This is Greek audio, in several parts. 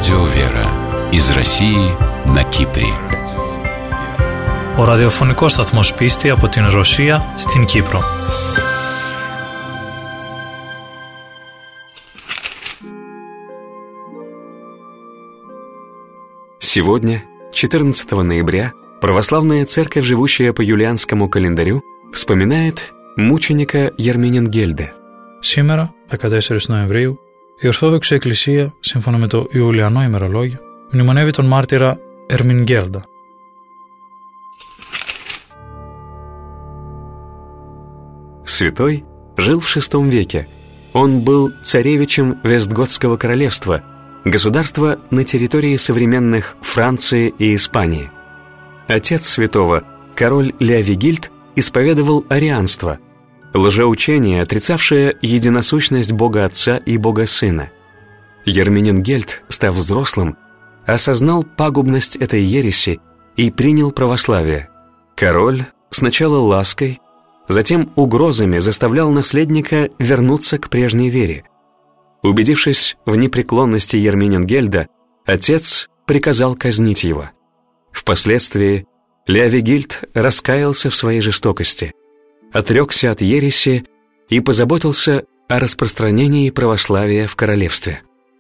Радио Вера из России на Κύπρη. Ο ραδιοφωνικός σταθμός Πίστη από την Ρωσία στην Κύπρο. Сегодня, 14 ноября, православная церковь, живущая по юлианскому календарю, вспоминает μученика Γερμηνογγέλτα. Σήμερα, 14 Νοεμβρίου, η Ορθόδοξη Εκκλησία, σύμφωνα με το Ιουλιανό ημερολόγιο, μνημονεύει τον μάρτυρα Ερμηνογγέλτα. Святой жил в VI веке. Он был царевичем Вестготского королевства, государства на территории современных Франции и Испании. Отец святого, король Леовигильд, исповедовал арианство, лжеучение, отрицавшее единосущность Бога Отца и Бога Сына. Герминенгельд, став взрослым, осознал пагубность этой ереси и принял православие. Король сначала лаской, затем угрозами заставлял наследника вернуться к прежней вере. Убедившись в непреклонности Герминенгельда, отец приказал казнить его. Впоследствии Леовигильд раскаялся в своей жестокости, отрекся от ереси и позаботился о распространении православия в королевстве.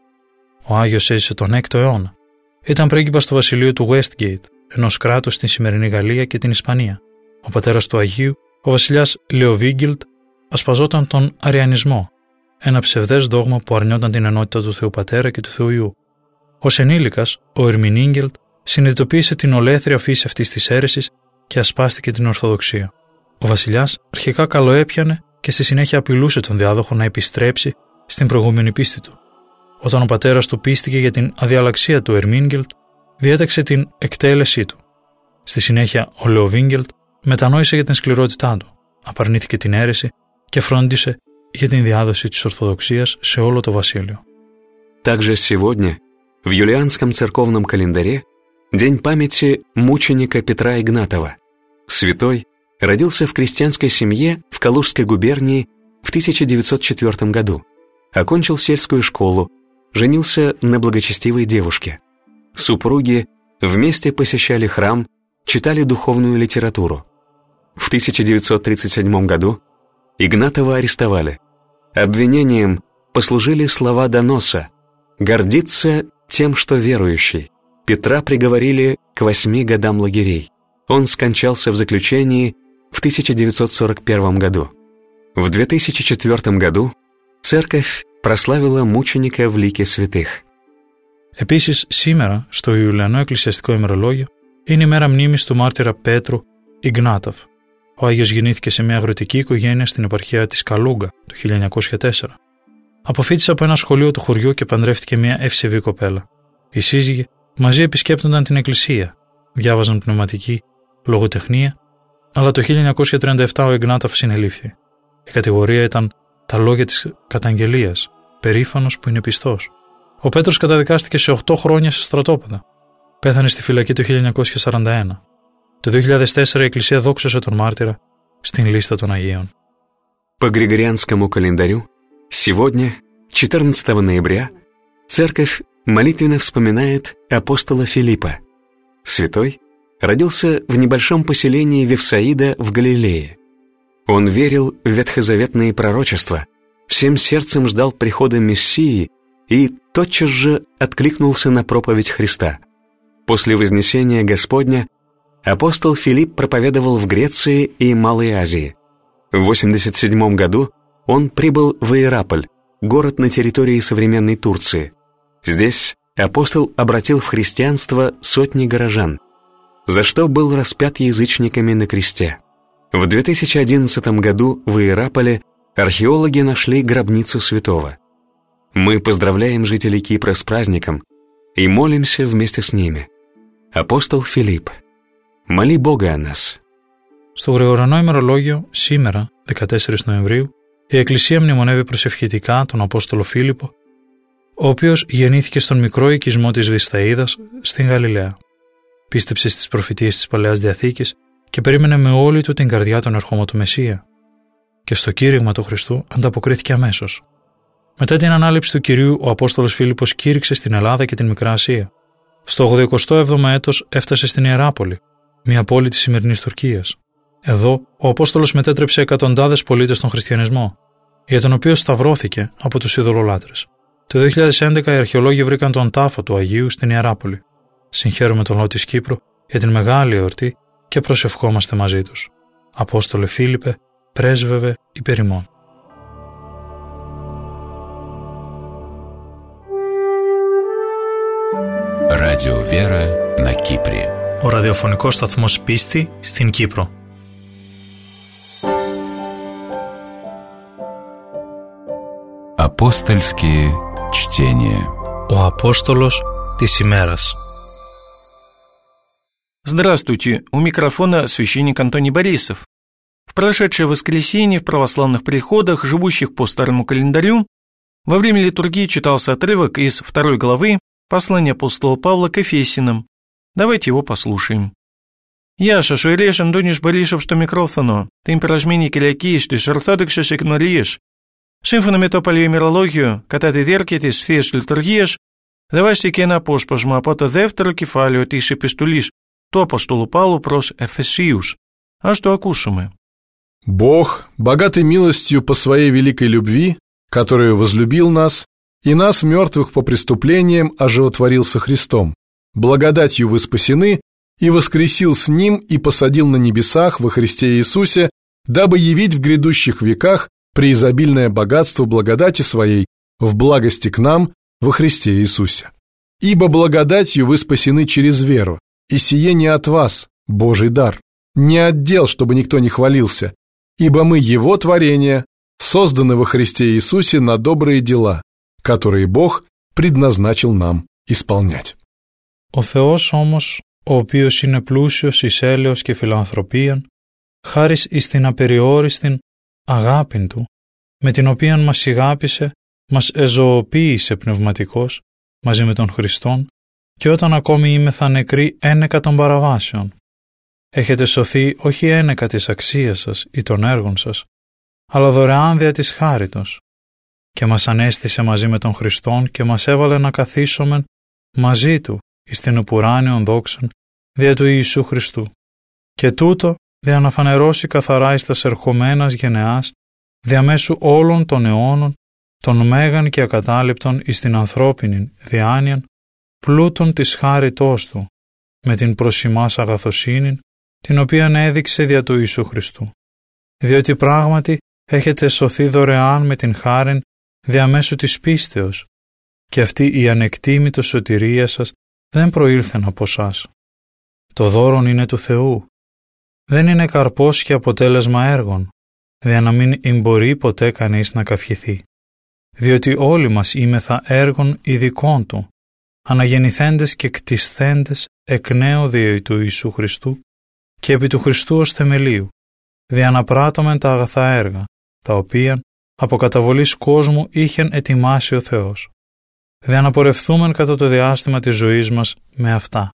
Ο Άγιος έζησε τον 6ο αιώνα. Ήταν πρίγκιπας του βασιλείου του Westgate, ενός κράτους στην σημερινή Γαλλία και την Ισπανία. Ο πατέρας του Αγίου, ο βασιλιάς Λεοβίγγιλντ, ασπαζόταν τον αριανισμό, ένα ψευδές δόγμα που αρνιόταν την ενότητα του Θεού Πατέρα και του Θεού Υιού. Ως ενήλικας, ο Ερμηνίγγελντ συνειδητοποίησε την ολέθρια φύση αυτής της αίρεσης και ασπάστηκε την Ορθοδοξία. Ο βασιλιάς αρχικά καλοέπιανε και στη συνέχεια απειλούσε τον διάδοχο να επιστρέψει στην προηγούμενη πίστη του. Όταν ο πατέρας του πίστηκε για την αδιαλαξία του Ερμίνγκελτ, διέταξε την εκτέλεσή του. Στη συνέχεια, ο Λεοβίγγελτ μετανόησε για την σκληρότητά του, απαρνήθηκε την αίρεση και φρόντισε για την διάδοση της Ορθοδοξίας σε όλο το βασίλειο. Также сегодня, в юлианском церковном календаре, день памяти мученика Петра Игнатова. Святой родился в крестьянской семье в Калужской губернии в 1904 году, окончил сельскую школу, женился на благочестивой девушке. Супруги вместе посещали храм, читали духовную литературу. В 1937 году Игнатова арестовали. Обвинением послужили слова доноса «Гордиться тем, что верующий». Петра приговорили к 8 годам лагерей. Он скончался в заключении в 1941 году. В 2004 году церковь прославила μученика в лике святых. Επίσης, σήμερα, στο Ιουλιανό Εκκλησιαστικό ημερολόγιο, είναι η μέρα μνήμης του μάρτυρα Πέτρου Ιγνάτοφ. Ο Άγιος γεννήθηκε σε μια αγροτική οικογένεια στην επαρχία της Καλούγκα το 1904. Αποφοίτησε από ένα σχολείο του χωριού και παντρεύτηκε μια ευσεβή κοπέλα. Οι σύζυγοι μαζί επισκέπτονταν την εκκλησία, διάβαζαν πνευματική λογοτεχνία, αλλά το 1937 ο Ιγνάτοφ συνελήφθη. Η κατηγορία ήταν τα λόγια της καταγγελίας, περήφανος που είναι πιστός. Ο Πέτρος καταδικάστηκε σε 8 χρόνια σε στρατόπεδα. Πέθανε στη φυλακή το 1941. Το 2004 η Εκκλησία δόξασε τον μάρτυρα στην λίστα των Αγίων. По Григорианскому календарю, сегодня, 14 ноября, церковь молитвенно вспоминает апостола Филиппа. Святой родился в небольшом поселении Вифсаида в Галилее. Он верил в ветхозаветные пророчества, всем сердцем ждал прихода Мессии и тотчас же откликнулся на проповедь Христа. После вознесения Господня апостол Филипп проповедовал в Греции и Малой Азии. В 87 году он прибыл в Иераполь, город на территории современной Турции. Здесь апостол обратил в христианство сотни горожан, за что был распят язычниками на кресте. В 2011 году в Иераполе археологи нашли гробницу святого. Мы поздравляем жителей Кипра с праздником и молимся вместе с ними. Апостол Филипп, моли Бога о нас. Στο Γρηγοριανό ημερολόγιο, σήμερα, 14 Νοεμβρίου, η Εκκλησία μνημονεύει προσευχητικά τον Απόστολο Φίλιππο, ο οποίος γεννήθηκε στον μικρό οικισμό της Βυθσαΐδας στην Γαλιλαία. Πίστεψε στις προφητείες της Παλαιάς Διαθήκης και περίμενε με όλη του την καρδιά τον ερχόμενο του Μεσσία. Και στο κήρυγμα του Χριστού ανταποκρίθηκε αμέσως. Μετά την ανάληψη του Κυρίου, ο Απόστολος Φίλιππος κήρυξε στην Ελλάδα και την Μικρά Ασία. Στο 87ο έτος έφτασε στην Ιεράπολη, μια πόλη της σημερινής Τουρκίας. Εδώ, ο Απόστολος μετέτρεψε εκατοντάδες πολίτες στον χριστιανισμό, για τον οποίο σταυρώθηκε από τους ειδωλολάτρες. Το 2011 οι αρχαιολόγοι βρήκαν τον τάφο του Αγίου στην Ιεράπολη. Συγχαίρουμε τον λαό της Κύπρου για την μεγάλη εορτή και προσευχόμαστε μαζί τους. Απόστολε Φίλιππε, πρέσβευε υπέρ ημών. Радио Вера на Κύπρη. Ο ραδιοφωνικός σταθμός Πίστη στην Κύπρο. Апостольские чтения. Ο Απόστολος της ημέρας. Здравствуйте, у микрофона священник Антоний Борисов. В прошедшее воскресенье в православных приходах, живущих по старому календарю, во время литургии читался отрывок из 2 главы послания апостола Павла к Ефесянам. Давайте его послушаем. Яша, шуиреш Антониш Борисов, что микрофоно, ты имперажмини кирякиш, ты шортодекше шекнолиеш. Σύμφωνα με το παλαιοημερολόγιο, κατά τη διάρκεια της Θείας Λειτουργίας, διδάσκηκε ένα απόσπασμα από το δεύτερο κεφάλαιο της επιστολής του Αποστόλου Παύλου προς Εφεσίους. Ας το ακούσουμε. Бог, богатый милостью по своей великой любви, которую возлюбил нас, и нас, мертвых по преступлениям, оживотворил со Христом. Благодатью вы спасены, и воскресил с Ним, и посадил на небесах во Христе Иисусе, дабы явить в грядущих веках преизобильное богатство благодати Своей в благости к нам во Христе Иисусе. Ибо благодатью вы спасены через веру, и сие не от вас, Божий дар, не от дел, чтобы никто не хвалился, ибо мы Его творение, созданы во Христе Иисусе на добрые дела, которые Бог предназначил нам исполнять. Ο Θεός όμως, ο οποίος είναι πλούσιος εις έλεος και φιλανθρωπίαν, χάρις εις την απεριόριστην αγάπην Του, με την οποία μας ηγάπησε, μας εζωοποίησε πνευματικώς, μαζί με τον Χριστόν, και όταν ακόμη είμεθα νεκροί ένεκα των παραβάσεων. Έχετε σωθεί όχι ένεκα της αξίας σας ή των έργων σας, αλλά δωρεάν δια της χάριτος, και μας ανέστησε μαζί με τον Χριστόν και μας έβαλε να καθίσομεν μαζί Του εις την επουράνιον δόξαν δια του Ιησού Χριστού. Και τούτο δια να φανερώσει καθαρά εις τας ερχομένας γενεάς, διαμέσου όλων των αιώνων, των μέγαν και ακατάληπτων εις την ανθρώπινην διάνοιαν, πλούτων της χάριτός Του, με την προς ημάς αγαθοσύνην, την οποίαν έδειξε δια του Ιησού Χριστού. Διότι πράγματι έχετε σωθεί δωρεάν με την χάριν διαμέσου της πίστεως, και αυτή η ανεκτήμητος σωτηρία σας δεν προήλθεν από σας. Το δώρον είναι του Θεού. Δεν είναι καρπός και αποτέλεσμα έργων, δια να μην μπορεί ποτέ κανείς να καυχηθεί. Διότι όλοι μας είμεθα έργων ειδικών Του, αναγεννηθέντες και κτισθέντες εκ νέου δια του Ιησού Χριστού και επί του Χριστού ως θεμελίου, δια να πράττωμεν τα αγαθά έργα, τα οποία από καταβολής κόσμου είχεν ετοιμάσει ο Θεός, δια να πορευθούμεν κατά το διάστημα της ζωής μας με αυτά.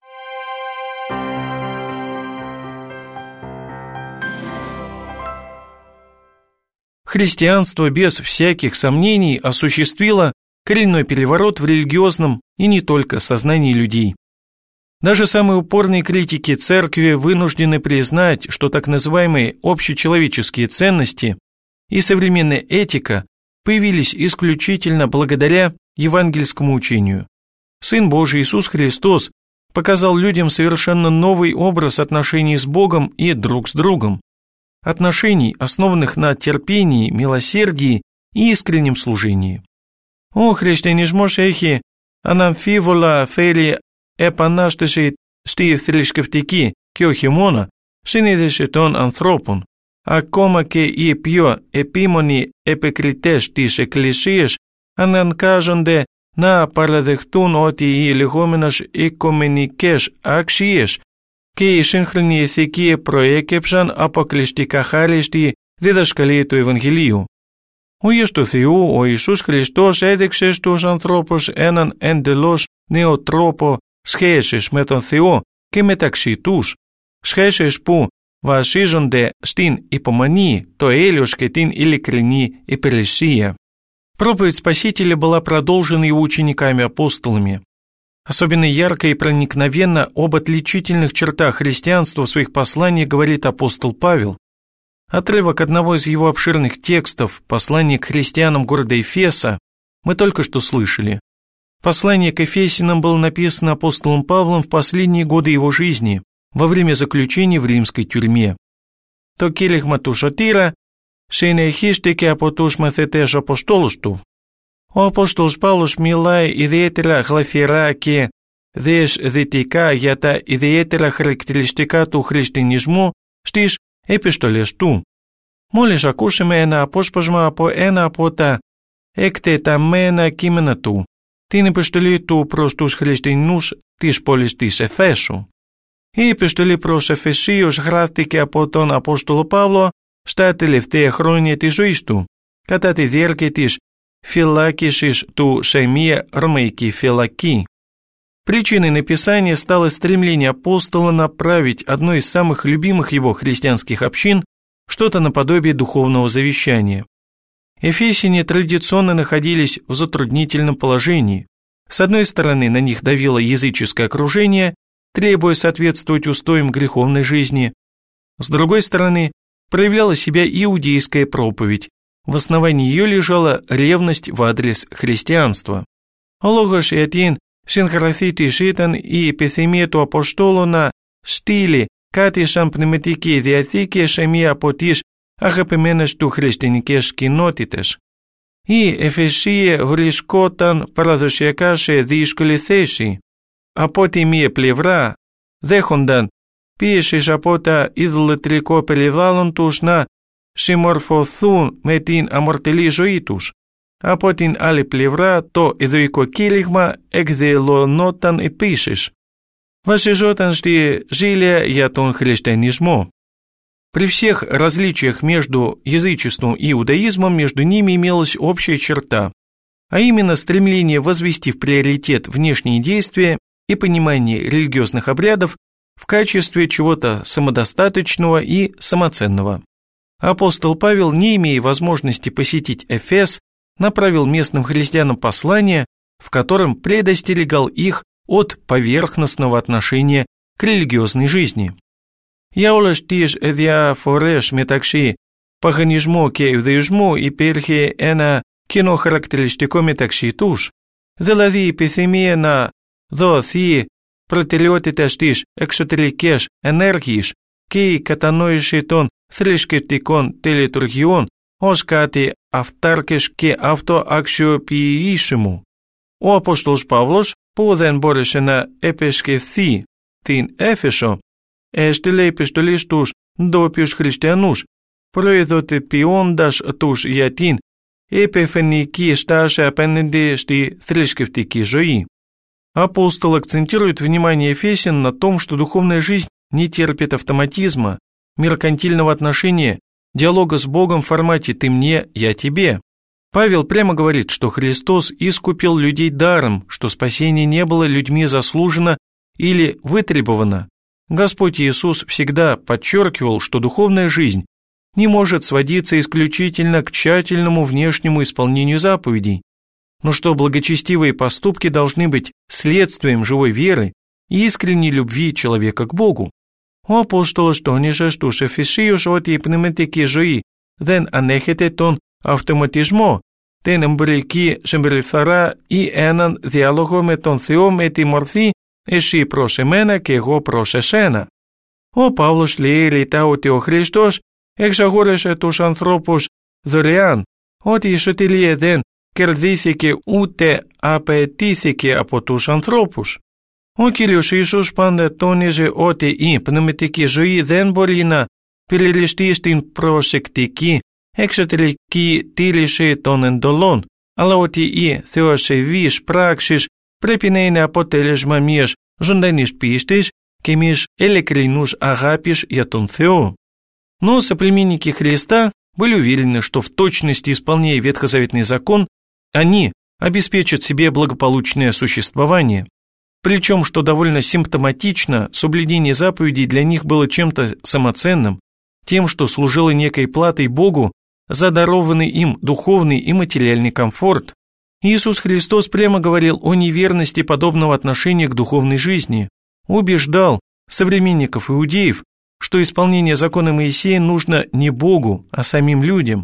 Христианство без всяких сомнений осуществило коренной переворот в религиозном и не только сознании людей. Даже самые упорные критики церкви вынуждены признать, что так называемые общечеловеческие ценности и современная этика появились исключительно благодаря евангельскому учению. Сын Божий Иисус Христос показал людям совершенно новый образ отношений с Богом и друг с другом, отношений, основанных на терпении, милосердии и искреннем служении. «Ο χριστιανισμός έχει αναμφίβολα φέρει επανάσταση στη θρησκευτική και όχι μόνο συνείδηση των ανθρώπων. Ακόμα και οι πιο επίμονοι επικριτές της Εκκλησίας αναγκάζονται να παραδεχτούν ότι οι λεγόμενες οικουμενικές αξίες και η σύγχρονη ηθική προέκυψαν αποκλειστικά χάρη στη διδασκαλία του Ευαγγελίου. Ο Υιός του Θεού, ο Ιησούς Χριστός, έδειξε στους ανθρώπους έναν εντελώς νέο τρόπο σχέσεις με τον Θεό και μεταξύ τους, σχέσεις που βασίζονται στην υπομονή, το έλεος και την ειλικρινή υπηρεσία. Проповедь Спасителя была продолжена его учениками-апостолами. Особенно ярко и проникновенно об отличительных чертах христианства в своих посланиях говорит апостол Павел. Отрывок одного из его обширных текстов, послание к христианам города Эфеса, мы только что слышали. Послание к Эфесянам было написано апостолом Павлом в последние годы его жизни, во время заключения в римской тюрьме. «То килихма тушатира, шейнехиштеке апотуш мαθетеш апостолусту». Ο Απόστολος Παύλος μιλάει ιδιαίτερα γλαφυρά και δεσδυτικά για τα ιδιαίτερα χαρακτηριστικά του χριστιανισμού στις επιστολές του. Μόλις ακούσαμε ένα απόσπασμα από ένα από τα εκτεταμένα κείμενα του, την επιστολή του προς τους χριστιανούς της πόλης της Εφέσου. Η επιστολή προς Εφεσίους γράφτηκε από τον Απόστολο Παύλο στα τελευταία χρόνια της ζωής του, κατά τη διάρκεια της филакишиш ту σε μία ромейки филаки. Причиной написания стало стремление апостола направить одной из самых любимых его христианских общин что-то наподобие духовного завещания. Эфесяне традиционно находились в затруднительном положении. С одной стороны, на них давило языческое окружение, требуя соответствовать устоям греховной жизни. С другой стороны, проявляла себя иудейская проповедь. В основании ее лежала ревность в адрес христианства. Ологош и Атин синхроθήτη ήταν η επιθυμία του Αποστόλου να στείλει κάτι σαν πνευματική διαθήκη σε μία από τις αγαπημένες του χριστιανικές κοινότητες. Η Εφεσία βρισκόταν παραδοσιακά σε δύσκολη θέση. Από τη μία πλευρά δέχονταν πίεσης από τα ιδωλατρικό περιβάλλον τους να συμμορφωθούν με την αμαρτωλή ζωή τους. Από την άλλη πλευρά το ιδωικό κήρυγμα εκδηλωνόταν επίσης. Βασιζόταν στη ζήλια για τον христианизмом. При всех различиях между язычеством и иудаизмом между ними имелась общая черта, а именно стремление возвести в приоритет внешние действия и понимание религиозных обрядов в качестве чего-то самодостаточного и самоценного. Апостол Павел, не имея возможности посетить Эфес, направил местным христианам послание, в котором предостерегал их от поверхностного отношения к религиозной жизни. Για όλες τις διαφορές μεταξύ παγανισμού και ιουδαϊσμού υπήρχε ένα κοινό χαρακτηριστικό μεταξύ τους, δηλαδή η επιθυμία να δοθεί προτεραιότητα στις εξωτερικές ενέργειες και η κατανόηση των θρησκευτικών τελετουργιών ως κάτι αυτάρκες και αυτοαξιοποιήσιμου. Ο Απόστολος Παύλος, που δεν μπόρεσε να επισκεφθεί την Έφεσο, έστειλε επιστολή στους ντόπιους χριστιανούς, προειδοποιώντας τους για την επιφανειακή στάση απέναντι στη θρησκευτική ζωή. Апостол акцентирует внимание Ефесян на том, что духовная жизнь не терпит автоматизма, меркантильного отношения, диалога с Богом в формате «ты мне, я тебе». Павел прямо говорит, что Христос искупил людей даром, что спасение не было людьми заслужено или вытребовано. Господь Иисус всегда подчеркивал, что духовная жизнь не может сводиться исключительно к тщательному внешнему исполнению заповедей, но что благочестивые поступки должны быть следствием живой веры и искренней любви человека к Богу. Ο Απόστολος τόνισε στους Εφεσίους ότι η πνευματική ζωή δεν ανέχεται τον αυτοματισμό, την εμπορική συμπεριφορά ή έναν διάλογο με τον Θεό με τη μορφή «εσύ προς εμένα και εγώ προς εσένα». Ο Παύλος λέει ρητά ότι ο Χριστός εξαγόρασε τους ανθρώπους δωρεάν, ότι η σωτηρία δεν κερδίθηκε ούτε απαιτήθηκε από τους ανθρώπους. Ο Κύριος Ιησούς πάντα τόνιζε ότι η πνευματική ζωή δεν μπορεί να περιοριστεί στην προσεκτική εξωτερική τήρηση των εντολών, αλλά ότι οι θεοσεβείς πράξεις πρέπει να είναι αποτέλεσμα μιας ζωντανής πίστης και μιας ειλικρινούς αγάπης για τον Θεό. Но соплеменники Христа были уверены, что в точности исполняя ветхозаветный закон, они обеспечат себе благополучное существование. Причем, что довольно симптоматично, соблюдение заповедей для них было чем-то самоценным, тем, что служило некой платой Богу за дарованный им духовный и материальный комфорт, Иисус Христос прямо говорил о неверности подобного отношения к духовной жизни, убеждал современников иудеев, что исполнение закона Моисея нужно не Богу, а самим людям.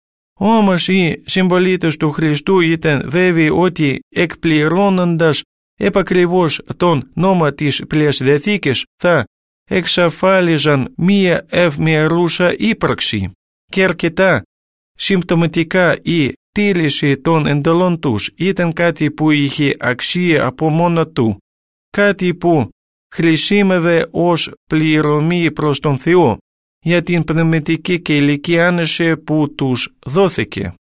«Омаши символито, что Христу итен веви оти экплиронандаш эпокривош тон номатиш плешвятикиш та экшафалижан мия эвмиаруша и пракши, керкета симптоматика и тилиши тон эндолонтуш итен катипу ихи акшие апомонату, катипу χρησίμευε ως πληρωμή προς τον Θεό για την πνευματική και ηλική άνεση που τους δόθηκε.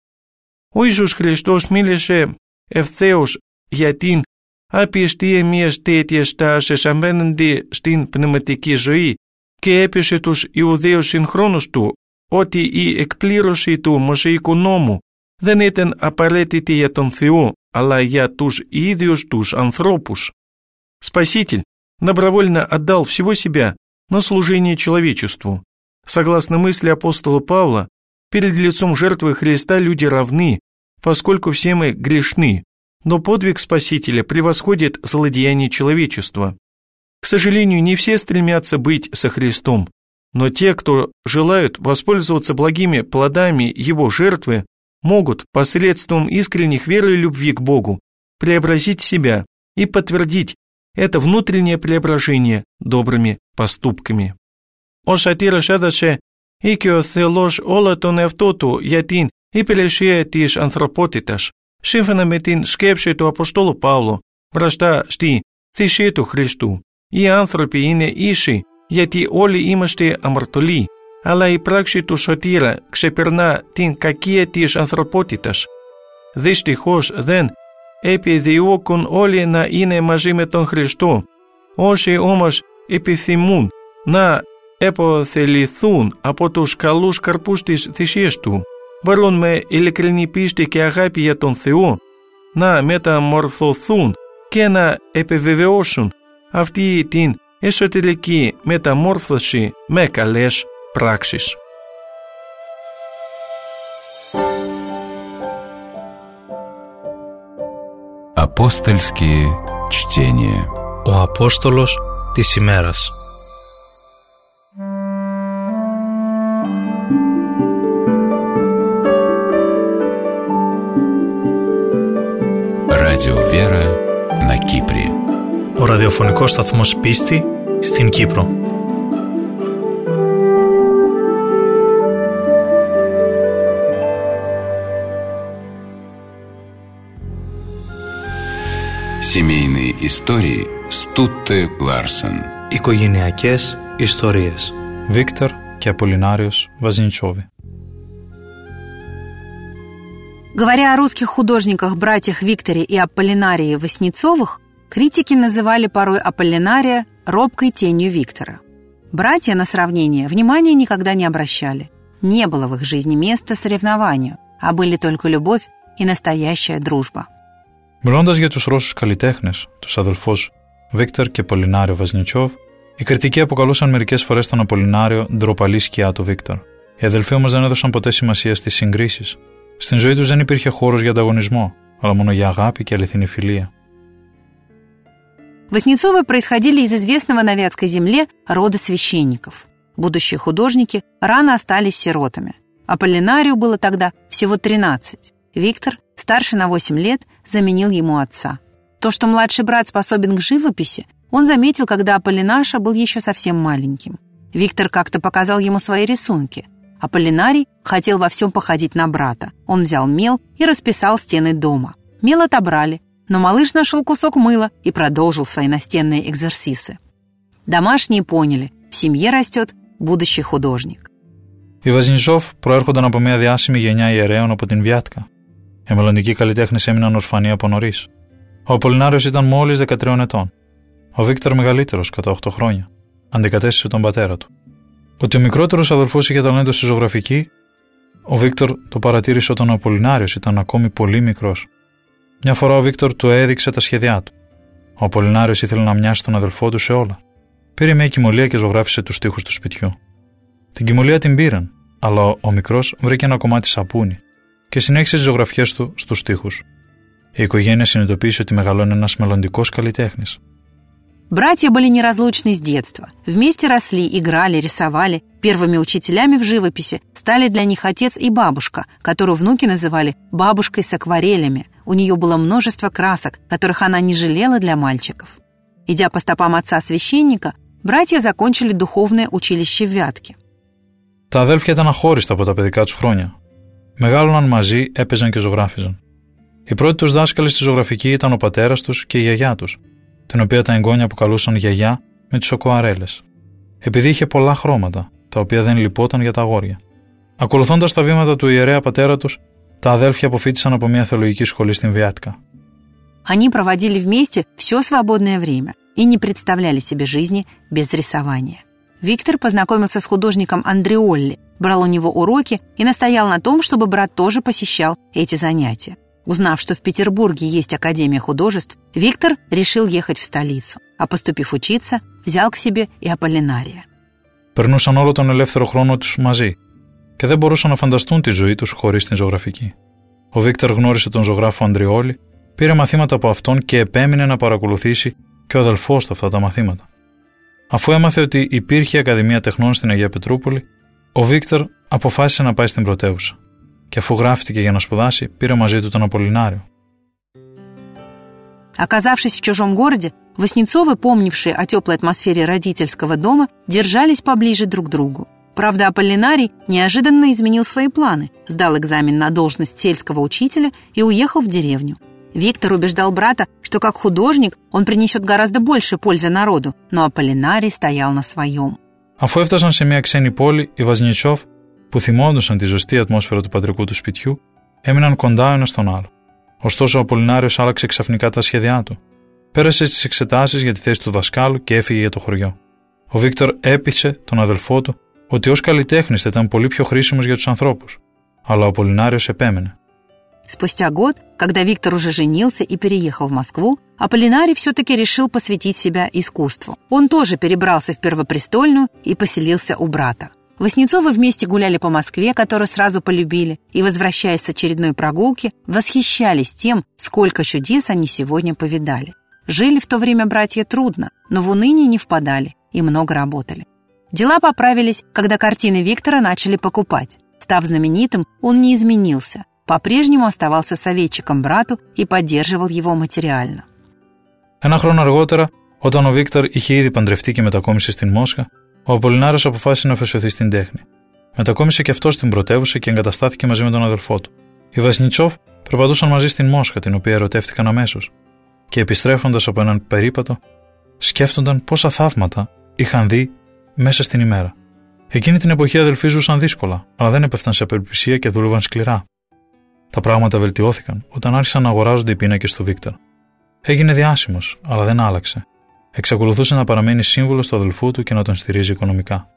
Ο Ιησούς Χριστός μίλησε ευθέως για την απιστία μιας τέτοιας τάσης απέναντι στην πνευματική ζωή και έπεισε τους Ιουδαίους συγχρόνους του ότι η εκπλήρωση του Μωσαϊκού νόμου δεν ήταν απαραίτητη για τον Θεό, αλλά για τους ίδιους τους ανθρώπους. Спаситель добровольно отдал всего себя на служение человечеству. Согласно мысли апостола Павла, перед лицом жертвы Христа люди равны, поскольку все мы грешны, но подвиг Спасителя превосходит злодеяние человечества. К сожалению, не все стремятся быть со Христом, но те, кто желают воспользоваться благими плодами Его жертвы, могут посредством искренних веры и любви к Богу преобразить себя и подтвердить это внутреннее преображение добрыми поступками. Ο σωτήρας έδωσε ή και ο Θεός όλο τον εαυτό του για την υπηρεσία της ανθρωπότητας, σύμφωνα με την σκέψη του Αποστόλου Παύλου μπροστά στη θυσία του Χριστού. Οι άνθρωποι είναι ίσοι γιατί όλοι είμαστε αμαρτωλοί, αλλά η πράξη του σωτήρα ξεπερνά την κακία της ανθρωπότητας. Δυστυχώς δεν επιδιώκουν όλοι να είναι μαζί με τον Χριστό. Όσοι όμως επιθυμούν να επωφεληθούν από τους καλούς καρπούς της θυσίας του, μπορούν με ειλικρινή πίστη και αγάπη για τον Θεό να μεταμορφωθούν και να επιβεβαιώσουν αυτή την εσωτερική μεταμόρφωση με καλές πράξεις. Апостольские чтения. Ο Απόστολος της ημέρας. Радио Вера на Кипре. Ο ραδιοφωνικός σταθμός Πίστη στην Κύπρο. Семейные истории с Тутте Ларсен. Οικογενειακές ιστορίες. Виктор και Аполлинарιος Возничёвы. Говоря о русских художниках, братьях Викторе и Аполлинарии Воснецовых, критики называли порой Аполлинария робкой тенью Виктора. Братья на сравнение внимания никогда не обращали. Не было в их жизни места соревнованию, а были только любовь и настоящая дружба. Μιλώντας για τους Ρώσους καλλιτέχνες, τους αδελφούς Βίκτορ και Απολινάριο Βασνιτσόβ, οι κριτικοί αποκαλούσαν μερικές φορές τον Απολινάριο ντροπαλή σκιά του Βίκτορ. Οι αδελφοί όμως δεν έδωσαν ποτέ σημασία στις συγκρίσεις. Στην ζωή τους δεν υπήρχε χώρος για ανταγωνισμό, αλλά μόνο για αγάπη και αληθινή φιλία. Воснецовы происходили из известного на Вятской земле рода священников. Будущие художники рано остались сиротами. Аполлинарию было тогда всего 13. Виктор, старше на 8 лет, заменил ему отца. То, что младший брат способен к живописи, он заметил, когда Аполлинаша был еще совсем маленьким. Виктор как-то показал ему свои рисунки. Аполлинарий хотел во всем походить на брата. Он взял мел и расписал стены дома. Мел отобрали, но малыш нашел кусок мыла и продолжил свои настенные экзерсисы. Домашние поняли, в семье растет будущий художник. Οι Βαζνιτσόβ προέρχονταν από μια διάσημη γενιά ιερέων από την Βιάτκα. Οι μελλοντικοί καλλιτέχνες έμειναν ορφανοί από νωρίς. Ο Απολινάριος ήταν μόλις 13 ετών. Ο Βίκτορ μεγαλύτερος, κατά 8 χρόνια, αντικατέστησε τον πατέρα του. Ότι ο μικρότερος αδελφός είχε ταλέντο στη ζωγραφική, ο Βίκτορ το παρατήρησε όταν ο Απολινάριος ήταν ακόμη πολύ μικρός. Μια φορά ο Βίκτορ του έδειξε τα σχέδιά του. Ο Απολινάριος ήθελε να μοιάσει τον αδελφό του σε όλα. Πήρε μια κοιμωλία και ζωγράφισε τους τοίχους του σπιτιού. Την κοιμωλία την πήραν αλλά ο μικρός βρήκε ένα κομμάτι σαπούνι και συνέχισε τις ζωγραφιές του στους τοίχους. Η οικογένεια συνειδητοποίησε ότι μεγαλώνει ένας μελλοντικός καλλιτέχνης. Братья были неразлучны с детства. Вместе росли, играли, рисовали. Первыми учителями в живописи стали для них отец и бабушка, которую внуки называли «бабушкой с акварелями». У нее было множество красок, которых она не жалела для мальчиков. Идя по стопам отца-священника, братья закончили духовное училище в Вятке. Τα αδέλφια ήταν αχώριστα από τα παιδικά τους χρόνια. Μεγάλωναν μαζί, έπαιζαν και ζωγράφιζαν. Οι πρώτοι τους δάσκαλοι στη ζωγραφική ήταν ο πατέρας τους και η γιαγιά τους, την οποία τα εγγόνια αποκαλούσαν γιαγιά με τις ακουαρέλες, επειδή είχε πολλά χρώματα, τα οποία δεν λυπόταν για τα αγόρια. Ακολουθώντας τα βήματα του ιερέα πατέρα τους, τα αδέλφια αποφοίτησαν από μια θεολογική σχολή στην Βιάτκα. Они проводили вместе все свободное время и не представляли себе жизни без рисования. Виктор познакомился с художником Андреолли, брал у него уроки и настоял на том, чтобы брат тоже посещал эти занятия. Узнав, что в Петербурге есть Академия художеств, Виктор решил ехать в столицу, а поступив учиться, взял к себе и Аполлинария. Περνούσαν όλο τον ελεύθερο χρόνο τους μαζί και δεν μπορούσαν να φανταστούν τη ζωή τους χωρίς την ζωγραφική. Ο Βίκτορ γνώρισε τον ζωγράφο Αντριόλη, πήρε μαθήματα από αυτόν και επέμεινε να παρακολουθήσει και ο αδελφός του αυτά τα μαθήματα. Αφού έμαθε ότι υπήρχε Ακαδημία Τεχνών στην Αγία Πετρούπολη, ο Βίκτορ αποφάσισε να πάει στην πρωτεύουσα. Και αφού γράφτηκε για να σπουδάσει, πήρε μαζί του τον Аполлинарию. Оказавшись в чужом городе, Васнецовы, помнившие о теплой атмосфере родительского дома, держались поближе друг к другу. Правда, Аполлинарий неожиданно изменил свои планы, сдал экзамен на должность сельского учителя и уехал в деревню. Виктор убеждал брата, что как художник он принесет гораздо больше пользы народу, но Аполлинарий стоял на своем. Αφού έφτασαν σε μια ξένη πόλη, οι Βαζνιτσόφ, που θυμόντουσαν τη ζεστή ατμόσφαιρα του πατρικού του σπιτιού, έμειναν κοντά ο ένας στον άλλο. Ωστόσο, ο Απολλινάριος άλλαξε ξαφνικά τα σχέδιά του. Πέρασε στις εξετάσεις για τη θέση του δασκάλου και έφυγε για το χωριό. Ο Βίκτορ έπεισε τον αδελφό του ότι ως καλλιτέχνης θα ήταν πολύ πιο χρήσιμος για τους ανθρώπους. Αλλά ο Απολλινάριος επέμενε. Спустя год, когда Виктор уже женился и переехал в Москву, Аполлинарий все-таки решил посвятить себя искусству. Он тоже перебрался в Первопрестольную и поселился у брата. Васнецовы вместе гуляли по Москве, которую сразу полюбили, и, возвращаясь с очередной прогулки, восхищались тем, сколько чудес они сегодня повидали. Жили в то время братья трудно, но в уныние не впадали и много работали. Дела поправились, когда картины Виктора начали покупать. Став знаменитым, он не изменился, по-прежнему оставался советчиком брату и поддерживал его материально. Ένα χρόνο αργότερα, όταν ο Βίκτορ είχε ήδη παντρευτεί και μετακόμισε στην Μόσχα, ο Απολλινάριος αποφάσισε να αφοσιωθεί στην τέχνη. Μετακόμισε και αυτός στην πρωτεύουσα και εγκαταστάθηκε μαζί με τον αδελφό του. Οι Βαζνιτσόφ περπατούσαν μαζί στην Μόσχα, την οποία ερωτεύτηκαν αμέσως, και επιστρέφοντας από έναν περίπατο, σκέφτονταν πόσα θαύματα είχαν δει μέσα στην ημέρα. Εκείνη την εποχή οι αδελφοί ζούσαν δύσκολα, αλλά δεν έπεφταν σε απελπισία και δούλευαν σκληρά. Τα πράγματα βελτιώθηκαν όταν άρχισαν να αγοράζονται οι πίνακες του Βίκτορ. Έγινε διάσημος, αλλά δεν άλλαξε. Εξακολουθούσε να παραμένει σύμβουλος του αδελφού του και να τον στηρίζει οικονομικά.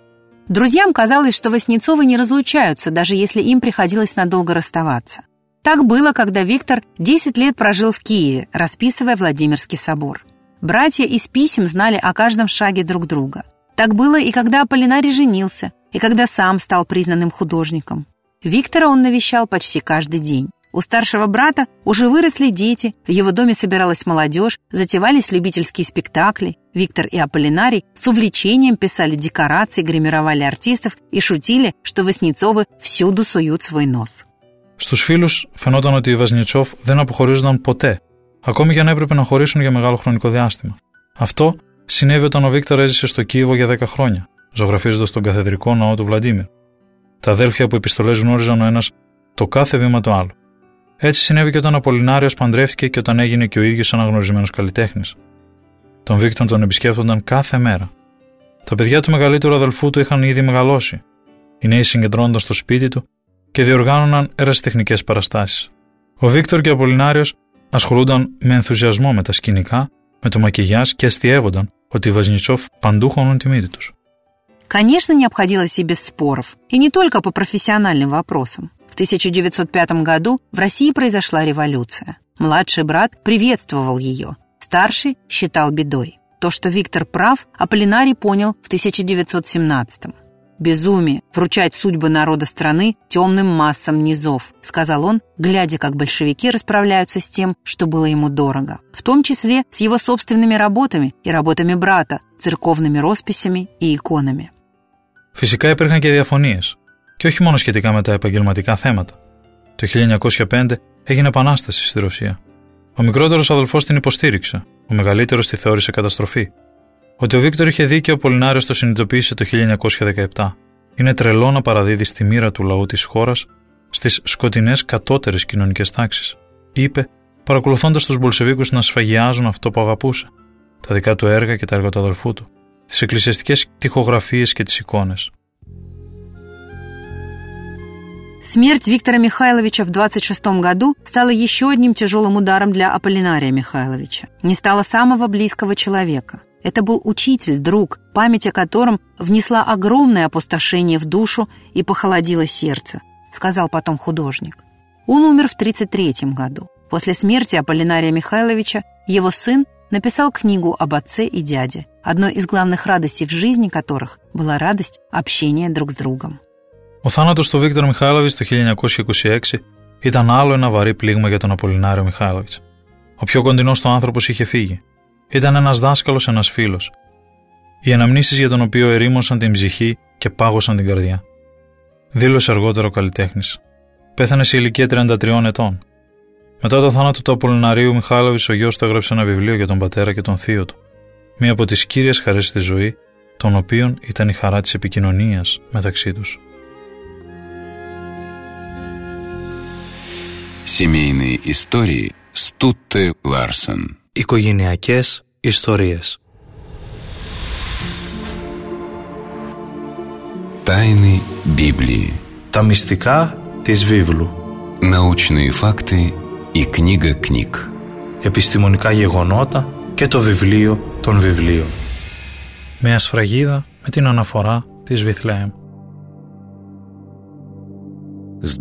Друзьям казалось, что Васнецовы не разлучаются, даже если им приходилось надолго расставаться. Так было, когда Виктор 10 лет прожил в Киеве, расписывая Владимирский собор. Братья из писем знали о каждом шаге друг друга. Так было и когда Аполлинарий женился, и когда сам стал признанным художником. Виктора он навещал почти каждый день. У старшего брата уже выросли дети, в его доме собиралась молодежь, затевались любительские спектакли. Виктор и Аполлинарий с увлечением писали декорации, гримировали артистов и шутили, что Васнецовы всюду суют свой нос. Στους φίλους φαινόταν ότι οι Βαζνιτσόφ δεν αποχωρίζονταν ποτέ, ακόμη και αν έπρεπε να χωρίσουν για μεγάλο χρονικό διάστημα. Αυτό συνέβη όταν ο Βίκτορ έζησε στο Κίεβο για 10 χρόνια, ζωγραφίζοντας τον καθεδρικό ναό του Βλαντίμιρ. Τα αδέλφια από επιστολές γνώριζαν ο ένας το κάθε βήμα του άλλου. Έτσι συνέβη και όταν ο Απολλινάριος παντρεύτηκε και όταν έγινε και ο ίδιος αναγνωρισμένος καλλιτέχνης. Τον Βίκτορ τον επισκέφτονταν κάθε μέρα. Τα παιδιά του μεγαλύτερου αδελφού του είχαν ήδη μεγαλώσει. Οι νέοι συγκεντρώνονταν στο σπίτι του και διοργάνωναν ερασιτεχνικές παραστάσεις. Ο Βίκτορ και ο Απολλινάριος ασχολούνταν με ενθουσιασμό με τα σκηνικά, με το μακιγιάζ και αστιεύονταν ότι οι Βαζνιτσόφ παντού χώνουν τη μύτη τους. Конечно, не обходилось и без споров, и не только по профессиональным вопросам. В 1905 году в России произошла революция. Младший брат приветствовал ее, старший считал бедой. То, что Виктор прав, Аполлинарий понял в 1917. безумие вручать судьбы народа страны темным массам низов», сказал он, глядя, как большевики расправляются с тем, что было ему дорого, в том числе с его собственными работами и работами брата, церковными росписями и иконами. Φυσικά υπήρχαν και διαφωνίες, και όχι μόνο σχετικά με τα επαγγελματικά θέματα. Το 1905 έγινε επανάσταση στη Ρωσία. Ο μικρότερος αδελφός την υποστήριξε, ο μεγαλύτερος τη θεώρησε καταστροφή. Ότι ο Βίκτορ είχε δίκιο, ο Απολινάριος το συνειδητοποίησε το 1917. Είναι τρελό να παραδίδει τη μοίρα του λαού της χώρας στις σκοτεινές κατώτερες κοινωνικές τάξεις, είπε, παρακολουθώντας τους Μπολσεβίκους να σφαγιάζουν αυτό που αγαπούσε, τα δικά του έργα και τα έργα του αδελφού του, τις εκκλησιαστικές τοιχογραφίες και τις εικόνες. Смерть Виктора Михайловича в 26 году стала еще одним тяжелым ударом для Аполлинария Михайловича. Не стало самого близкого человека. Это был учитель, друг, память о котором внесла огромное опустошение в душу и похолодило сердце, сказал потом художник. Он умер в 1933 году. После смерти Аполлинария Михайловича его сын написал книгу об отце и дяде, одной из главных радостей в жизни которых была радость общения друг с другом. Ο θάνατος του Βίκτορ Μιχάιλοβιτς το 1926 ήταν άλλο ένα βαρύ πλήγμα για τον Απολινάριο Μιχάιλοβιτς. Ο πιο κοντινός του άνθρωπος είχε φύγει. Ήταν ένας δάσκαλος, ένας φίλος. Οι αναμνήσεις για τον οποίο ερήμωσαν την ψυχή και πάγωσαν την καρδιά. Δήλωσε αργότερα ο καλλιτέχνης. Πέθανε σε ηλικία 33 ετών. Μετά το θάνατο του Απολιναρίου Μιχάιλοβιτς, ο γιος του έγραψε ένα βιβλίο για τον πατέρα και τον θείο του. Μία από τις κύριες χαρές στη ζωή, των οποίων ήταν η χαρά της επικοινωνίας μεταξύ τους. Семейные истории с Тутте Ларсен. Οικογενειακές ιστορίες. Тайны Библии. Τα μυστικά της βίβλου. Научные факты и книга книг. Επιστημονικά γεγονότα και το βιβλίο των βιβλίων. Μια σφραγίδα με την αναφορά της Βιθλεέμ. С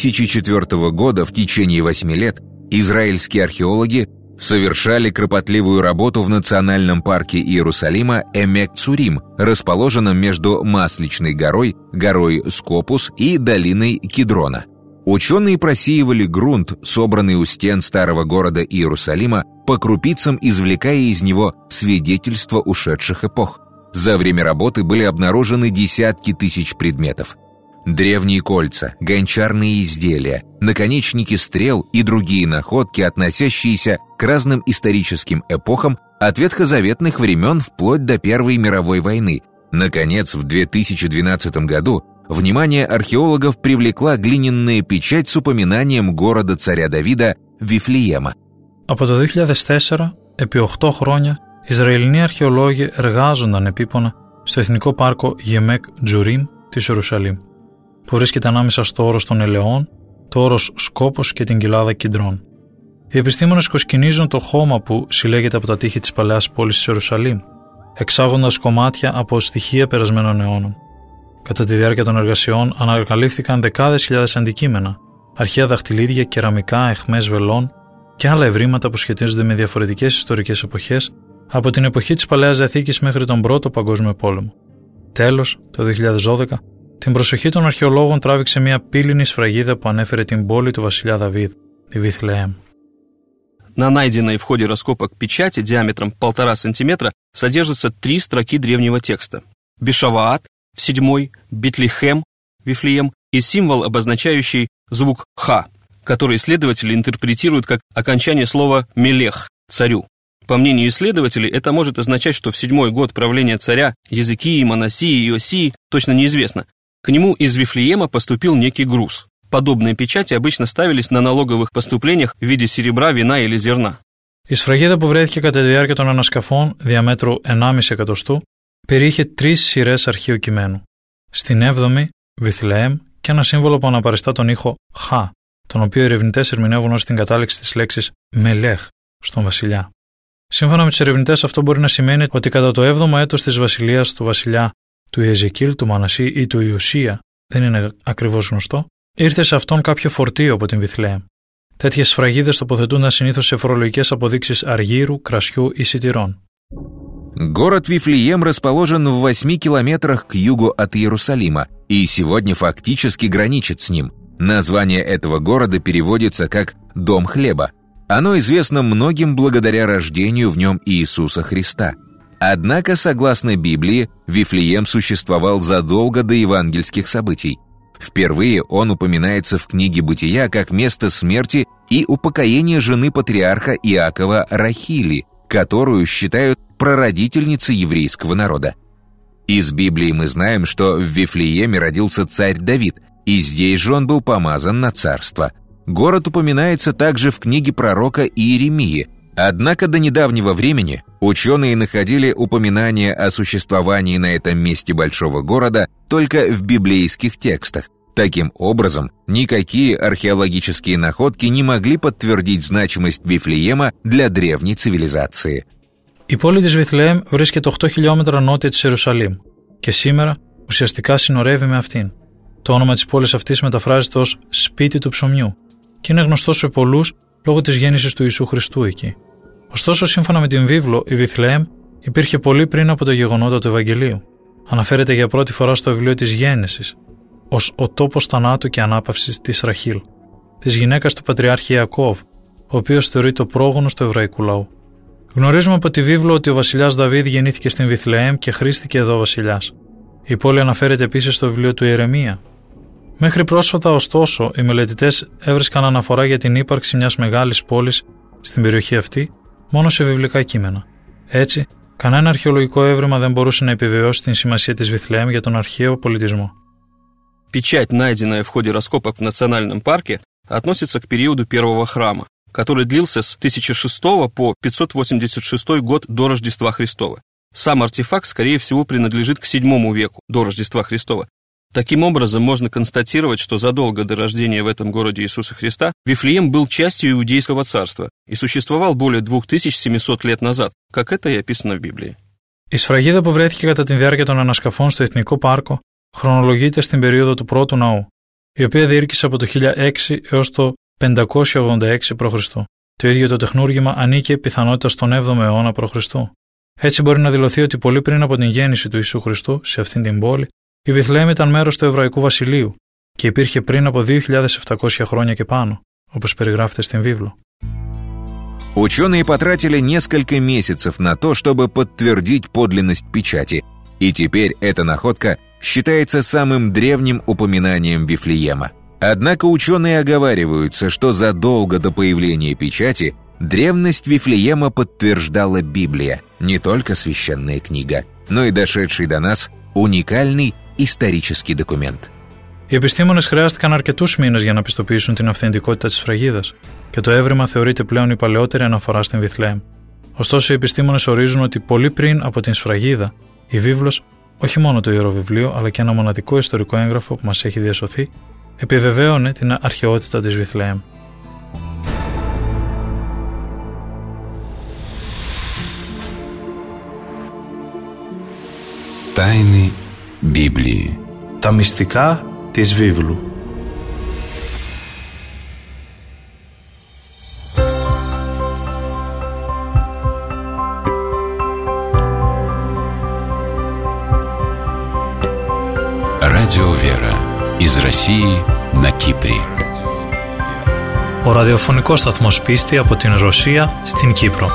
2004 года в течение 8 лет израильские археологи совершали кропотливую работу в национальном парке Иерусалима Эмек-Цурим, расположенном между Масличной горой, горой Скопус и долиной Кидрона. Ученые просеивали грунт, собранный у стен старого города Иерусалима, по крупицам извлекая из него свидетельства ушедших эпох. За время работы были обнаружены десятки тысяч предметов. Древние кольца, гончарные изделия, наконечники стрел и другие находки, относящиеся к разным историческим эпохам от ветхозаветных времен вплоть до Первой мировой войны. Наконец, в 2012 году внимание археологов привлекла глиняная печать с упоминанием города царя Давида Вифлеема. Από το 2004, επί 8 χρόνια, Ισραηλινοί αρχαιολόγοι εργάζονταν επίπονα στο Εθνικό Πάρκο Εμεκ-Τζουρίμ της Ιερουσαλήμ, που βρίσκεται ανάμεσα στο όρος των Ελαιών, το όρος Σκόπος και την κοιλάδα Κιντρών. Οι επιστήμονες κοσκινίζουν το χώμα που συλλέγεται από τα τείχη της παλαιάς πόλης της Ιερουσαλήμ, εξάγοντας κομμάτια από στοιχεία περασμένων αιώνων. Κατά τη διάρκεια των εργασιών ανακαλύφθηκαν δεκάδες χιλιάδες αντικείμενα, αρχαία δαχτυλίδια, κεραμικά, αιχμές βελών και άλλα ευρήματα που σχετίζονται με διαφορετικές ιστορικές εποχές, από την εποχή της Παλαιάς Διαθήκης μέχρι τον Πρώτο Παγκόσμιο Πόλεμο. Τέλος, το 2012, την προσοχή των αρχαιολόγων τράβηξε μια πύληνη σφραγίδα που ανέφερε την πόλη του βασιλιά Δαβίδ, τη Βιθλεέμ. На найденной в ходе раскопок печати диаметром 1,5 см содержатся 3 строки древнего текста. Бешаваат в 7, Бетлехем, Вифлеем и символ, обозначающий звук «ха», который исследователи интерпретируют как окончание слова «мелех» – «царю». По мнению исследователей, это может означать, что в 7-й год правления царя Езекии, Манасии и Иосии, точно неизвестно, к нему из Вифлеема поступил некий груз. Подобные печати обычно ставились на налоговых поступлениях в виде серебра, вина или зерна. Η σφραγίδα που βρέθηκε κατά τη διάρκεια των ανασκαφών διαμέτρου 1,5 εκατοστού περιείχε 3 σειρές αρχαίου κειμένου. Στην 7η, Βιθλεέμ, και ένα σύμβολο που αναπαριστά τον ήχο «χα», τον οποίο οι ερευνητές ερμηνεύουν ως την κατάληξη της λέξης «μελέχ» στον βασιλιά. Σύμφωνα με τους ερευνητές, αυτό μπορεί να σημαίνει ότι κατά το 7ο έτος της βασιλείας του βασιλιά του Ιεζεκίλ, του Μανασί ή του Ιωσία, δεν είναι ακριβώς γνωστό, ήρθε σε αυτόν κάποιο φορτίο από την Βιθλεέμ. Τέτοιες σφραγίδες τοποθετούνταν συνήθως σε φορολογικές αποδείξεις αργύρου, κρασιού ή σιτηρών. Город Вифлеем расположен в 8 километрах к югу от Иерусалима и сегодня фактически граничит с ним. Название этого города переводится как «Дом хлеба». Оно известно многим благодаря рождению в нем Иисуса Христа. Однако, согласно Библии, Вифлеем существовал задолго до евангельских событий. Впервые он упоминается в книге «Бытия» как место смерти и упокоения жены патриарха Иакова Рахили, которую считают прародительницей еврейского народа. Из Библии мы знаем, что в Вифлееме родился царь Давид, и здесь же он был помазан на царство. Город упоминается также в книге пророка Иеремии. Однако до недавнего времени ученые находили упоминания о существовании на этом месте большого города только в библейских текстах. Таким образом, никакие археологические находки не могли подтвердить значимость Вифлеема для древней цивилизации. Η πόλη της Βιθλεέμ βρίσκεται 8 χιλιόμετρα νότια της Ιερουσαλήμ και σήμερα ουσιαστικά συνορεύει με αυτήν. Το όνομα της πόλης αυτής μεταφράζεται ως «σπίτι του ψωμιού» και είναι γνωστό σε πολλούς λόγω της γέννησης του Ιησού Χριστού εκεί. Ωστόσο, σύμφωνα με την βίβλο, η Βιθλεέμ υπήρχε πολύ πριν από τα γεγονότα του Ευαγγελίου. Αναφέρεται για πρώτη φορά στο βιβλίο της Γέννησης ως ο τόπος θανάτου και ανάπαυσης της Ραχήλ, της γυναίκας του Πατριάρχη Ιακώβ, ο οποίος θεωρεί το πρόγονος του εβραϊκού λαού. Γνωρίζουμε από τη βίβλο ότι ο βασιλιάς Δαβίδ γεννήθηκε στην Βιθλεέμ και χρήστηκε εδώ βασιλιάς. Η πόλη αναφέρεται επίσης στο βιβλίο του Ιερεμία. Μέχρι πρόσφατα, ωστόσο, οι μελετητές έβρισκαν αναφορά για την ύπαρξη μιας μεγάλης πόλης στην περιοχή αυτή μόνο σε βιβλικά κείμενα. Έτσι, κανένα αρχαιολογικό έβριμα δεν μπορούσε να επιβεβαιώσει την σημασία της Βιθλεέμ για τον αρχαίο πολιτισμό. Печать, найденная в ходе раскопок в национальном парке, относится к периоду первого храма, который длился с 1006 по 586 год до Рождества Христова. Сам артефакт, скорее всего, принадлежит к VII веку до Рождества Христова. Таким образом, можно констатировать, что задолго до рождения в этом городе Иисуса Христа Вифлеем был частью Иудейского царства и существовал более 2700 лет назад, как это и описано в Библии. Η σφραγίδα που βρέθηκε κατά τη διάρκεια των ανασκαφών στο Εθνικό Πάρκο χρονολογείται στην περίοδο του Πρώτου Ναού, η οποία διήρκησε από το 1006 έως το 586 π.Χ. Το ίδιο το τεχνούργημα ανήκε πιθανότητα στον 7ο αιώνα π.Χ. Έτσι μπορεί να δηλωθεί ότι πολύ πριν από την γέννηση του Ιησού Χριστού σε αυτήν την πόλη, η Βιθλεέμ ήταν μέρος του Εβραϊκού Βασιλείου και υπήρχε πριν από 2.700 χρόνια και πάνω, όπως περιγράφεται στην βίβλο. Ученые потратили несколько месяцев на то, чтобы подтвердить подлинность печати, и теперь эта находка считается самым древним упоминанием Вифлеема. Однако ученые оговариваются, что задолго до появления печати древность Вифлеема подтверждала Библия, не только священная книга, но и дошедший до нас уникальный ιστορический документ. Οι επιστήμονες χρειάστηκαν αρκετούς μήνες για να πιστοποιήσουν την αυθεντικότητα της σφραγίδας και το έβριμα θεωρείται πλέον η παλαιότερη αναφορά στην Βιθλεέμ. Ωστόσο, οι επιστήμονες ορίζουν ότι πολύ πριν από την σφραγίδα, η βίβλος, όχι μόνο το Ιερό Βιβλίο, αλλά και ένα μοναδικό ιστορικό έγγραφο που μας έχει διασωθεί, επιβεβαίωνε την αρχαιότητα της Βιθλεέμ. Τάινοι Библии. Τα μυστικά της βίβλου. Радио Вера. Из России на Кипре. Ο ραδιοφωνικός σταθμός Πίστη από την Ρωσία στην Κύπρο.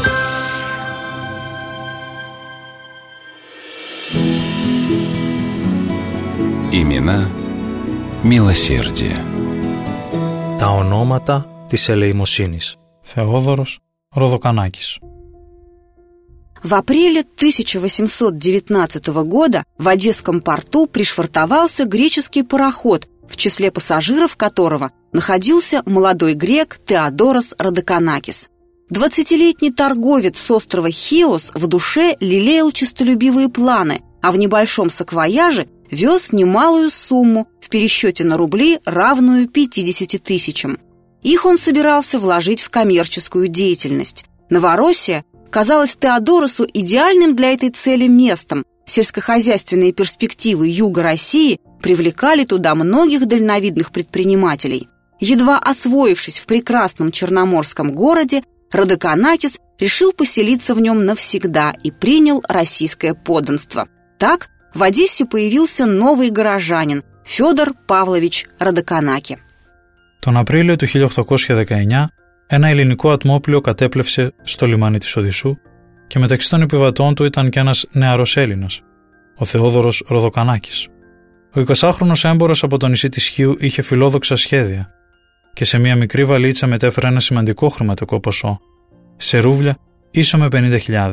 Имена Μилосердия. Τα ονόματα της ελεημοσύνης. Θεόδωρος Ροδοκανάκης. В апреле 1819 года в Одесском порту пришвартовался греческий пароход, в числе пассажиров которого находился молодой грек Теодорос Родоканакис. 20-летний торговец с острова Хиос в душе лелеял честолюбивые планы, а в небольшом саквояже вез немалую сумму, в пересчете на рубли, равную 50 тысячам. Их он собирался вложить в коммерческую деятельность. Новороссия казалась Теодоросу идеальным для этой цели местом. Сельскохозяйственные перспективы юга России привлекали туда многих дальновидных предпринимателей. Едва освоившись в прекрасном черноморском городе, Родоканакис решил поселиться в нем навсегда и принял российское подданство. Так в Одессе появился новый горожанин Φιόδωρ Παύλοβιτς Ροδοκανάκη. Τον Απρίλιο του 1819, ένα ελληνικό ατμόπλοιο κατέπλευσε στο λιμάνι της Οδυσσού και μεταξύ των επιβατών του ήταν και ένας νεαρός Έλληνας, ο Θεόδωρος Ροδοκανάκης. Ο 20χρονος έμπορος από το νησί της Χίου είχε φιλόδοξα σχέδια και σε μια μικρή βαλίτσα μετέφερε ένα σημαντικό χρηματικό ποσό, σε ρούβλια ίσο με 50.000.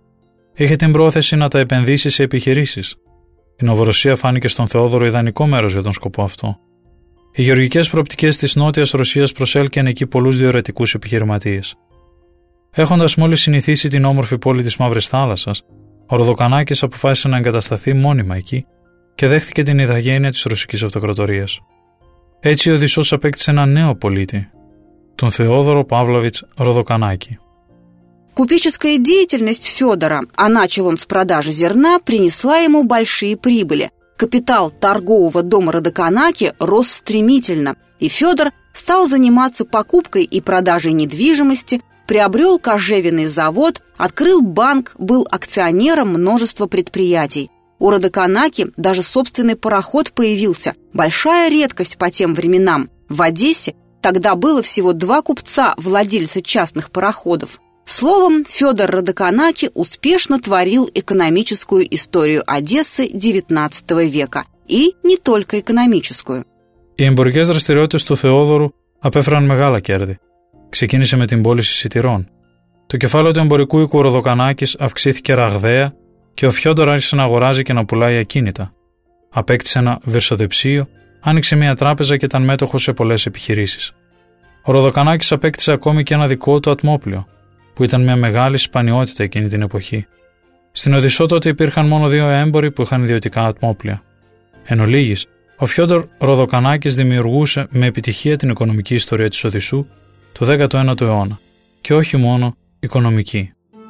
Είχε την πρόθεση να τα επενδύσει σε επιχειρήσεις. Η Νοβορωσία φάνηκε στον Θεόδωρο ιδανικό μέρος για τον σκοπό αυτό. Οι γεωργικές προοπτικές της Νότιας Ρωσίας προσέλκυαν εκεί πολλούς διορατικούς επιχειρηματίες. Έχοντας μόλις συνηθίσει την όμορφη πόλη της Μαύρης Θάλασσας, ο Ροδοκανάκης αποφάσισε να εγκατασταθεί μόνιμα εκεί και δέχτηκε την ιδαγένεια της Ρωσικής Αυτοκρατορίας. Έτσι, ο Οδυσσός απέκτησε ένα νέο πολίτη, τον Θεόδωρο Παύλοβιτς Ροδοκανάκη. Купеческая деятельность Федора, а начал он с продажи зерна, принесла ему большие прибыли. Капитал торгового дома Родоканакη рос стремительно, и Федор стал заниматься покупкой и продажей недвижимости, приобрел кожевенный завод, открыл банк, был акционером множества предприятий. У Родоканакη даже собственный пароход появился, большая редкость по тем временам. В Одессе тогда было всего 2 купца, владельца частных пароходов. Словом, Федор Родоканакη успешно творил экономическую историю Одессы XIX века. И не только экономическую. Οι εμπορικές δραστηριότητες του Θεόδωρου απέφεραν μεγάλα κέρδη. Ξεκίνησε με την πώληση σιτηρών. Το κεφάλαιο του εμπορικού οίκου Ροδοκανάκης αυξήθηκε ραγδαία και ο Φιόντορ άρχισε να αγοράζει και να πουλάει ακίνητα. Απέκτησε ένα βερσοδεψίο, άνοιξε μια τράπεζα και ήταν μέτοχος σε πολλές επιχειρήσεις. Ο Ροδοκανάκης απέκτησε ακόμη και ένα δικό του ατμόπλοιο, που ήταν μια μεγάλη σπανιότητα εκείνη την εποχή. Στην Οδυσσό τότε υπήρχαν μόνο 2 έμποροι που είχαν ιδιωτικά ατμόπλια. Εν ολίγης, ο Φιόντορ Ροδοκανάκης δημιουργούσε με επιτυχία την οικονομική ιστορία της Οδυσσού του 19ου αιώνα, και όχι μόνο οικονομική.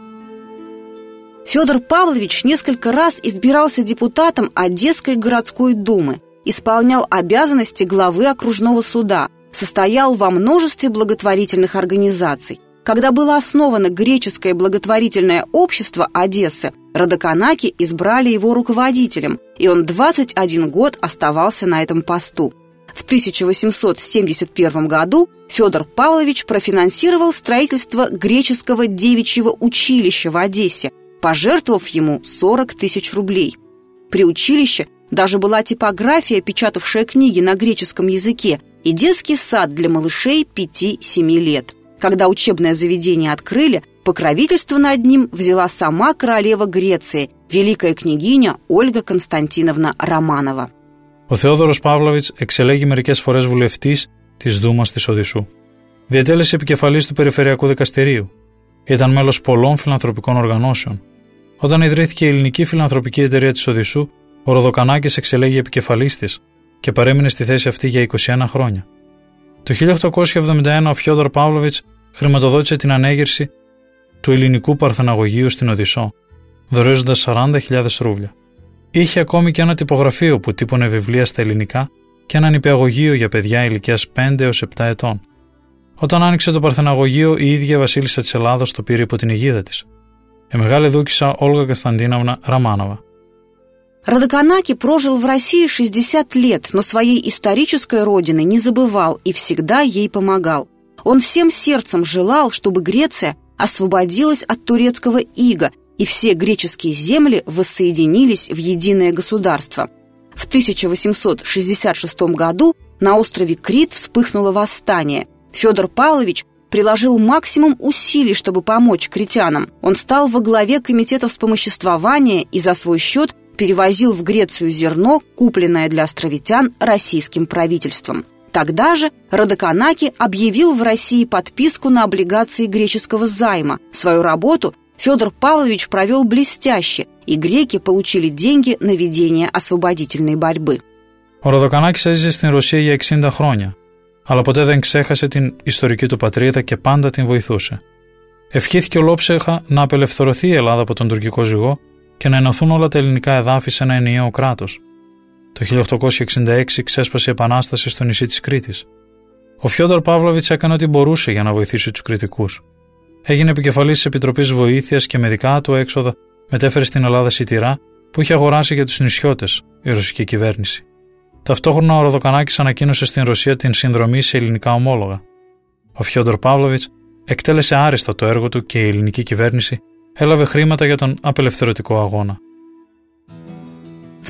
Федор Павлович несколько раз избирался депутатом Одесской городской думы, исполнял обязанности главы окружного суда, состоял во множестве благотворительных организаций. Когда было основано греческое благотворительное общество Одессы, Родоканакη избрали его руководителем, и он 21 год оставался на этом посту. В 1871 году Федор Павлович профинансировал строительство греческого девичьего училища в Одессе, пожертвовав ему 40 000 рублей. При училище даже была типография, печатавшая книги на греческом языке, и детский сад для малышей 5-7 лет. Когда учебное заведение открыли, покровительство над ним взяла сама королева Греции, великая княгиня Ольга Константиновна Романова. Ο Θεόδωρος Παύλοβιτς εξελέγει μερικές φορές βουλευτής της Δούμας της Οδυσσού. Διατέλεσε επικεφαλής του Περιφερειακού Δικαστηρίου. Ήταν μέλος πολλών φιλανθρωπικών οργανώσεων. Όταν ιδρύθηκε η Ελληνική Φιλανθρωπική Εταιρεία της Οδυσσού, ο Ροδοκανάκης εξελέγει επικεφαλής της και παρέμεινε στη θέση αυτή για 21 χρόνια. Το 1871 ο Φιόδωρ Παύλοβιτς χρηματοδότησε την ανέγερση του ελληνικού παρθεναγωγείου στην Οδυσσό, δωρεάζοντας 40.000 ρούβλια. Είχε ακόμη και ένα τυπογραφείο που τύπωνε βιβλία στα ελληνικά και ένα νηπιαγωγείο για παιδιά ηλικίας 5 έως 7 ετών. Όταν άνοιξε το παρθεναγωγείο, η ίδια βασίλισσα της Ελλάδος το πήρε υπό την αιγίδα της, η μεγάλη δούκισσα Ольга Константиновна Романова. Родоканакη прожил в России 60 лет, но своей исторической родины не забывал и всегда ей помогал. Он всем сердцем желал, чтобы Греция освободилась от турецкого ига, и все греческие земли воссоединились в единое государство. В 1866 году на острове Крит вспыхнуло восстание. Федор Павлович приложил максимум усилий, чтобы помочь критянам. Он стал во главе комитета вспомоществования и за свой счет перевозил в Грецию зерно, купленное для островитян российским правительством. Тогда же Родоканакη объявил в России подписку на облигации греческого займа. Свою работу Федор Павлович провел блестяще, и греки получили деньги на ведение освободительной борьбы. Ο Ροδοκανάκης έζησε στην Ρωσία για 60 χρόνια, αλλά ποτέ δεν ξέχασε την ιστορική του πατρίδα και πάντα την βοηθούσε. Ευχήθηκε ολόψυχα να απελευθερωθεί η Ελλάδα από τον τουρκικό ζυγό και να ενωθούν όλα τα ελληνικά εδάφη σε ένα ενιαίο κράτος. Το 1866 ξέσπασε η Επανάσταση στο νησί της Κρήτης. Ο Φιόδωρ Παύλοβιτς έκανε ό,τι μπορούσε για να βοηθήσει τους Κρητικούς. Έγινε επικεφαλής της Επιτροπής Βοήθειας και με δικά του έξοδα μετέφερε στην Ελλάδα σιτηρά που είχε αγοράσει για τους νησιώτες η ρωσική κυβέρνηση. Ταυτόχρονα ο Ροδοκανάκης ανακοίνωσε στην Ρωσία την συνδρομή σε ελληνικά ομόλογα. Ο Φιόντορ Παύλοβιτς εκτέλεσε άριστα το έργο του και η ελληνική κυβέρνηση έλαβε χρήματα για τον απελευθερωτικό αγώνα. В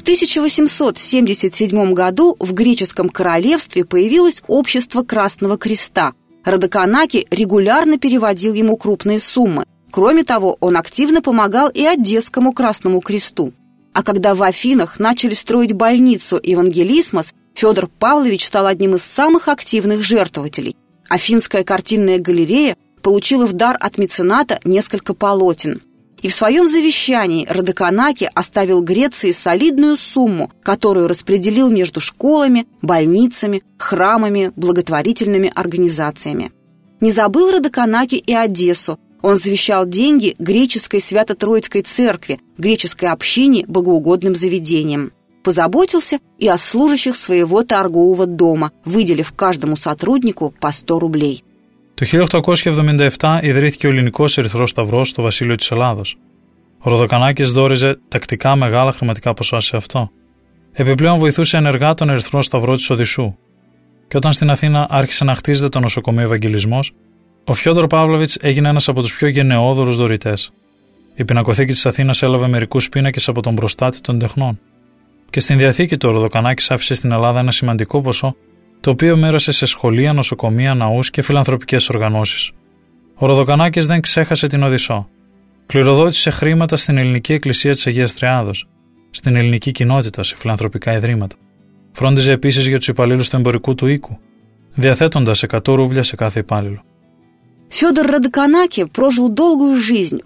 1877 году в греческом королевстве появилось общество Красного Креста. Родоканаки регулярно переводил ему крупные суммы. Кроме того, он активно помогал и Одесскому Красному Кресту. А когда в Афинах начали строить больницу Евангелисмос, Федор Павлович стал одним из самых активных жертвователей. Афинская картинная галерея получила в дар от мецената несколько полотен. И в своем завещании Родоканаки оставил Греции солидную сумму, которую распределил между школами, больницами, храмами, благотворительными организациями. Не забыл Родоканаки и Одессу. Он завещал деньги греческой Свято-Троицкой церкви, греческой общине, богоугодным заведениям. Позаботился и о служащих своего торгового дома, выделив каждому сотруднику по 100 рублей. Το 1877 ιδρύθηκε ο Ελληνικός Ερυθρός Σταυρός στο Βασίλειο της Ελλάδος. Ο Ροδοκανάκης δόριζε τακτικά μεγάλα χρηματικά ποσά σε αυτό. Επιπλέον βοηθούσε ενεργά τον Ερυθρό Σταυρό της Οδυσσού. Και όταν στην Αθήνα άρχισε να χτίζεται το νοσοκομείο Ευαγγελισμός, ο Φιόντορ Παύλοβιτς έγινε ένας από τους πιο γενναιόδωρους δωρητές. Η πινακοθήκη της Αθήνας έλαβε μερικούς πίνακες από τον προστάτη των τεχνών. Και στην διαθήκη του ο Ροδοκανάκης άφησε στην Ελλάδα ένα σημαντικό ποσό, το οποίο μέρωσε σε σχολεία, νοσοκομεία, ναούς και φιλανθρωπικές οργανώσεις. Ο Ροδοκανάκης δεν ξέχασε την Οδυσσό. Κληροδότησε χρήματα στην Ελληνική Εκκλησία της Αγίας Τριάδος, στην ελληνική κοινότητα, σε φιλανθρωπικά ιδρύματα. Φρόντιζε επίσης για τους υπαλλήλους του εμπορικού του οίκου, διαθέτοντας 100 ρούβλια σε κάθε υπάλληλο. Федор Родоканаки прожил долгую жизнь,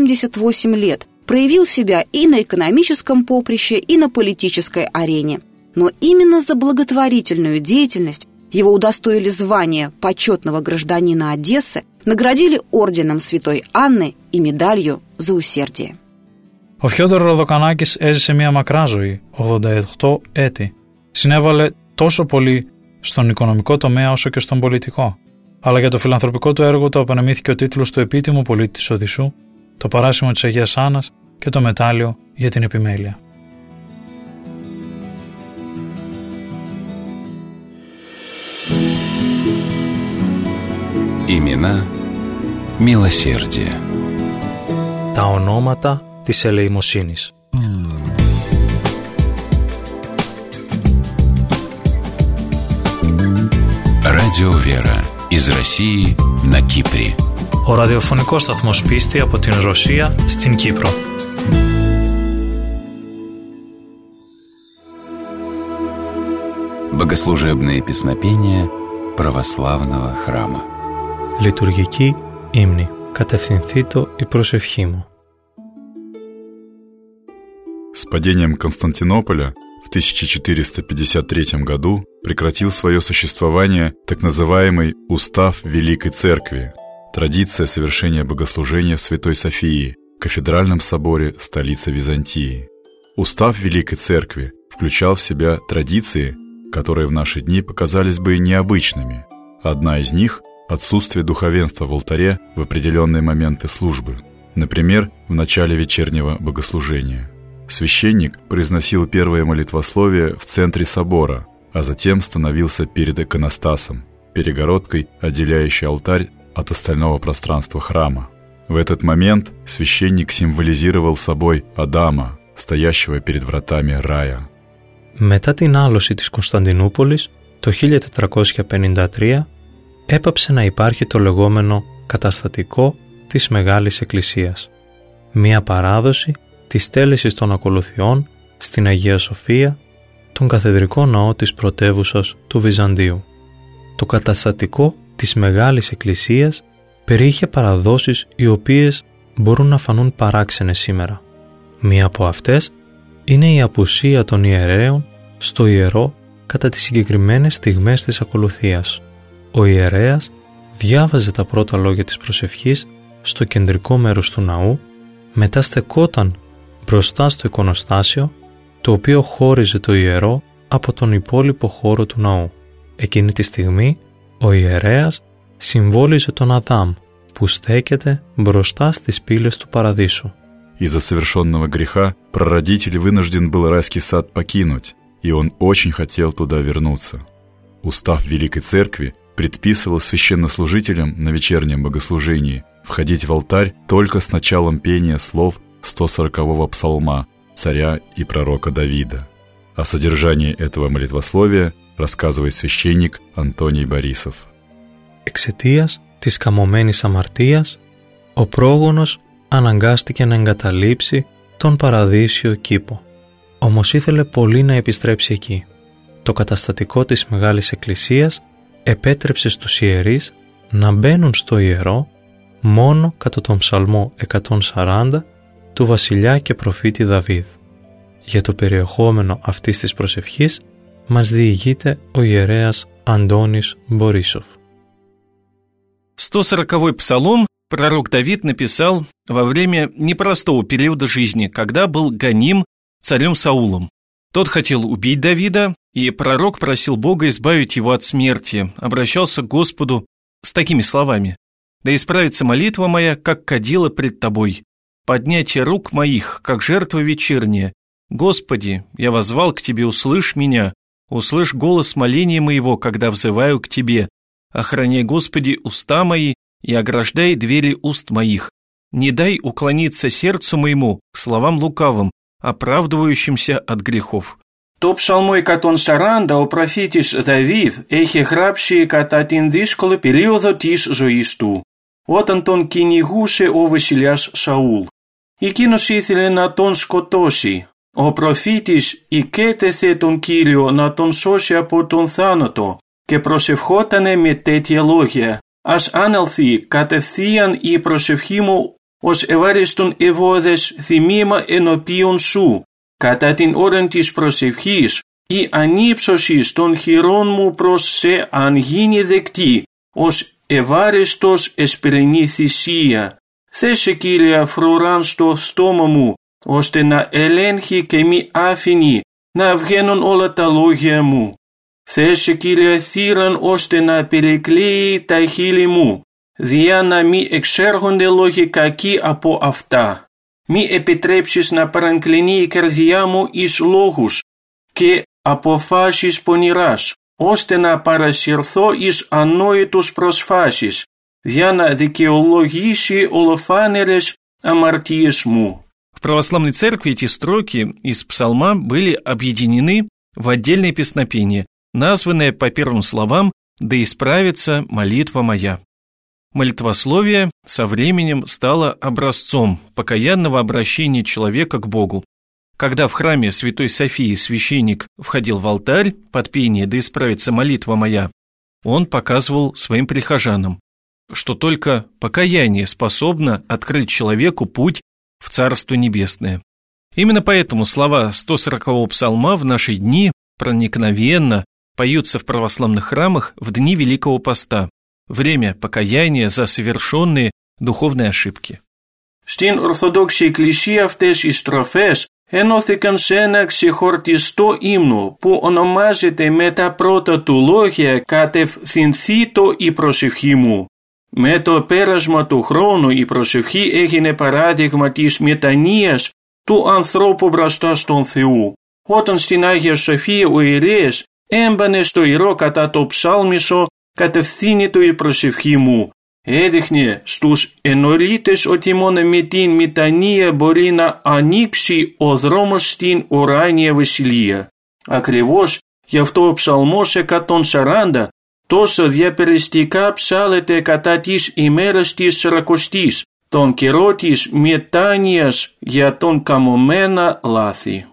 88 лет, проявил себя и на экономическом поприще, и на политической арене. Но именно за благотворительную деятельность его удостоили звания почетного гражданина Одессы, наградили орденом Святой Анны и медалью за усердие. Ο Φιόντορ Ροδοκανάκης έζησε μια μακρά ζωή, 88 έτη. Συνέβαλε τόσο πολύ στον οικονομικό τομέα όσο και στον πολιτικό. Αλλά για το φιλανθρωπικό του έργο του απονεμήθηκε ο τίτλος του επίτιμου πολίτη της Οδυσσού, το παράσημο της Αγίας Άννας και το μετάλλιο για την επιμέλεια. Имена μилосердия. Τα ονόματα της ελεημοσύνης. Радио Вера из России на Кипре. Ο ραδιοφωνικός σταθμός Πίστη από την Ρωσία στην Κύπρο. Богослужебные песнопения православного храма. Λειτουργική ύμνη. Κατευθυνθήτω η προσευχή μου. С падением Константинополя в 1453 году прекратил свое существование так называемый Устав Великой Церкви, традиция совершения богослужения в Святой Софии, кафедральном соборе столицы Византии. Устав Великой Церкви включал в себя традиции, которые в наши дни показались бы необычными. Одна из них – отсутствие духовенства в алтаре в определенные моменты службы, например, в начале вечернего богослужения. Священник произносил первое молитвословие в центре собора, а затем становился перед иконостасом, перегородкой, отделяющей алтарь от остального пространства храма. В этот момент священник символизировал собой Адама, стоящего перед вратами рая. Μετά την άλωση της Κωνσταντινούπολης, το 1453, έπαψε να υπάρχει το λεγόμενο καταστατικό της Μεγάλης Εκκλησίας, μία παράδοση της τέλεσης των ακολουθιών στην Αγία Σοφία, τον καθεδρικό ναό της πρωτεύουσας του Βυζαντίου. Το καταστατικό της Μεγάλης Εκκλησίας περιείχε παραδόσεις οι οποίες μπορούν να φανούν παράξενες σήμερα. Μία από αυτές είναι η απουσία των ιερέων στο ιερό κατά τις συγκεκριμένες στιγμές της ακολουθίας. Ο ιερέας διάβαζε τα πρώτα λόγια της προσευχής στο κεντρικό μέρος του ναού, μετά στεκόταν μπροστά στο εικονοστάσιο, το οποίο χώριζε το ιερό από τον υπόλοιπο χώρο του ναού. Εκείνη τη στιγμή ο ιερέας συμβόλιζε τον Αδάμ, που στέκεται μπροστά στις πύλες του παραδείσου. Из-за совершенного греха прародитель вынужден был райский сад покинуть, и он очень хотел туда вернуться. Устав Великой Церкви предписывал священнослужителям на вечернем богослужении входить в алтарь только с началом пения слов 140-го псалма царя и пророка Давида. О содержании этого молитвословия рассказывает священник Антоний Борисов. Εξαιτίας της καμωμένης αμαρτίας, ο πρόγονος αναγκάστηκε να εγκαταλείψει τον παραδείσιο κήπο. Όμως ήθελε πολύ να επιστρέψει εκεί. Το καταστατικό της Μεγάλης Εκκλησίας επέτρεψε στους ιερείς να μπαίνουν στο ιερό μόνο κατά τον Ψαλμό 140 του βασιλιά και προφήτη Δαβίδ. Για το περιεχόμενο αυτής της προσευχής μας διηγείται ο ιερέας Антонис Борисов. 140-й псалом пророк Давид написал во время непростого периода жизни, когда был гоним царем Саулом. Тот хотел убить Давида, и пророк просил Бога избавить его от смерти, обращался к Господу с такими словами: «Да исправится молитва моя, как кадила пред тобой, поднятие рук моих, как жертва вечерняя. Господи, я воззвал к Тебе, услышь меня, услышь голос моления моего, когда взываю к Тебе. Охраняй, Господи, уста мои и ограждай двери уст моих. Не дай уклониться сердцу моему к словам лукавым, оправдывающимся от грехов». Το ψαλμό 140 ο προφήτης Δαβίδ έχει γράψει κατά την δύσκολη περίοδο της ζωής του, όταν τον κυνηγούσε ο βασιλιάς Σαούλ. Εκείνος ήθελε να τον σκοτώσει. Ο προφήτης οικέτεθε τον Κύριο να τον σώσει από τον θάνατο και προσευχότανε με τέτοια λόγια: «Ας ανέλθει κατευθείαν η προσευχή μου ως ευάριστον ευώδες θυμήμα ενώπιον σου. Κατά την ώρα της προσευχής, η ανύψωση των χειρών μου προς σε αν γίνει δεκτή, ως ευάριστος εσπερινή θυσία. Θέσε, Κύριε, φρουράν στο στόμα μου, ώστε να ελέγχει και μη άφηνει να βγαίνουν όλα τα λόγια μου. Θέσε, Κύριε, θύραν ώστε να περικλείει τα χείλη μου, διά να μη εξέρχονται λόγοι κακοί από αυτά. Μη επιτρέψεις να παραγκλινεί η καρδιά μου εις λόγους και αποφάσεις πονηράς, ώστε να παρασυρθώ εις ανόητους προσφάσεις, για να δικαιολογήσει ολοφάνερες αμαρτίες μου. В православной церкви эти строки из псалма были объединены в отдельное песнопение, названное по первым словам «Да исправится молитва моя». Молитвословие со временем стало образцом покаянного обращения человека к Богу. Когда в храме Святой Софии священник входил в алтарь под пение «Да исправится молитва моя», он показывал своим прихожанам, что только покаяние способно открыть человеку путь в Царство Небесное. Именно поэтому слова 140-го псалма в наши дни проникновенно поются в православных храмах в дни Великого Поста, время покаяния за совершенные духовные ошибки. Στην Ορθόδοξη Εκκλησία αυτές οι στροφές ενώθηκαν σε ένα ξεχωριστό ύμνο που ονομάζεται με τα πρώτα του λόγια «Κατευθυνθήτω η προσευχή μου». Με το πέρασμα του χρόνου η προσευχή έγινε παράδειγμα της μετανοίας του ανθρώπου μπροστά στον Θεό. Όταν στην Άγια Σοφία ο ιερέας έμπανε στο ιερό κατά το ψάλμισο «Κατευθύνητο η προσευχή μου», έδειχνε στους ενορίτες ότι μόνο με την μετανία μπορεί να ανοίξει ο δρόμος στην ουράνια βασιλεία. Ακριβώς γι' αυτό ο ψαλμός 140 τόσο διαπεριστικά ψάλλεται κατά της ημέρας της Σαρακοστής, τον καιρό της μετάνοιας για τον καμωμένα λάθη.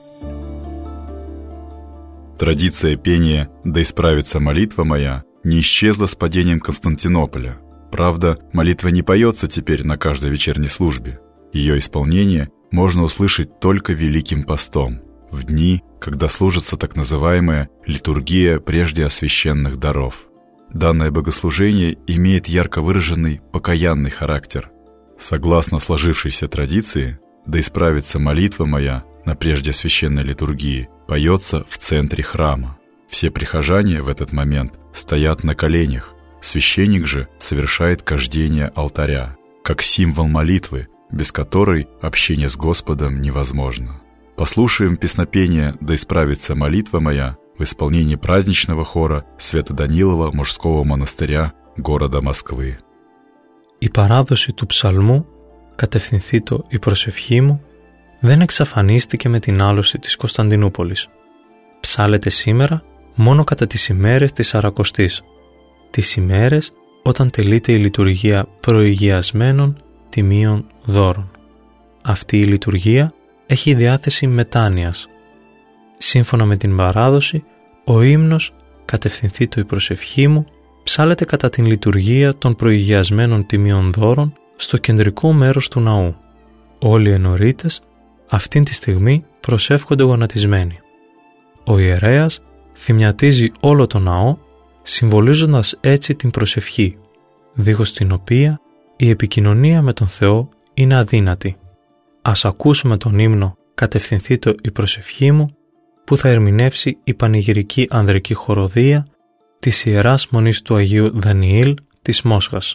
Традиция пения «Да исправится молитва моя» не исчезла с падением Константинополя. Правда, молитва не поется теперь на каждой вечерней службе. Ее исполнение можно услышать только Великим постом, в дни, когда служится так называемая литургия прежде освященных даров. Данное богослужение имеет ярко выраженный покаянный характер. Согласно сложившейся традиции, «Да исправится молитва моя» на прежде освященной литургии поется в центре храма. Все прихожане в этот момент стоят на коленях, Священник же совершает кождение алтаря, как символ молитвы, без которой общение с Господом невозможно. Послушаем песнопение «Да исправится молитва моя» в исполнении праздничного хора Свято-Данилова мужского монастыря города Москвы. Η παράδοση του ψαλμού «Κατευθυνθήτω η προσευχή μου» δεν εξαφανίστηκε με την άλωση της Κωνσταντινούπολης. Ψάλεται σήμερα μόνο κατά τις ημέρες της Σαρακοστής, τις ημέρες όταν τελείται η λειτουργία προηγιασμένων τιμίων δώρων. Αυτή η λειτουργία έχει διάθεση μετάνοιας. Σύμφωνα με την παράδοση, ο ύμνος «Κατευθυνθήτω η προσευχή μου» ψάλεται κατά την λειτουργία των προηγιασμένων τιμίων δώρων στο κεντρικό μέρος του ναού. Όλοι οι ενορίτες αυτήν τη στιγμή προσεύχονται γονατισμένοι. Ο ιερέας θυμιατίζει όλο το ναό, συμβολίζοντας έτσι την προσευχή, δίχως την οποία η επικοινωνία με τον Θεό είναι αδύνατη. Ας ακούσουμε τον ύμνο «Κατευθυνθήτω η προσευχή μου» που θα ερμηνεύσει η πανηγυρική ανδρική χοροδία της Ιεράς Μονής του Αγίου Δανιήλ της Μόσχας.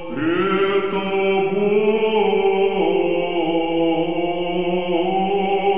Oh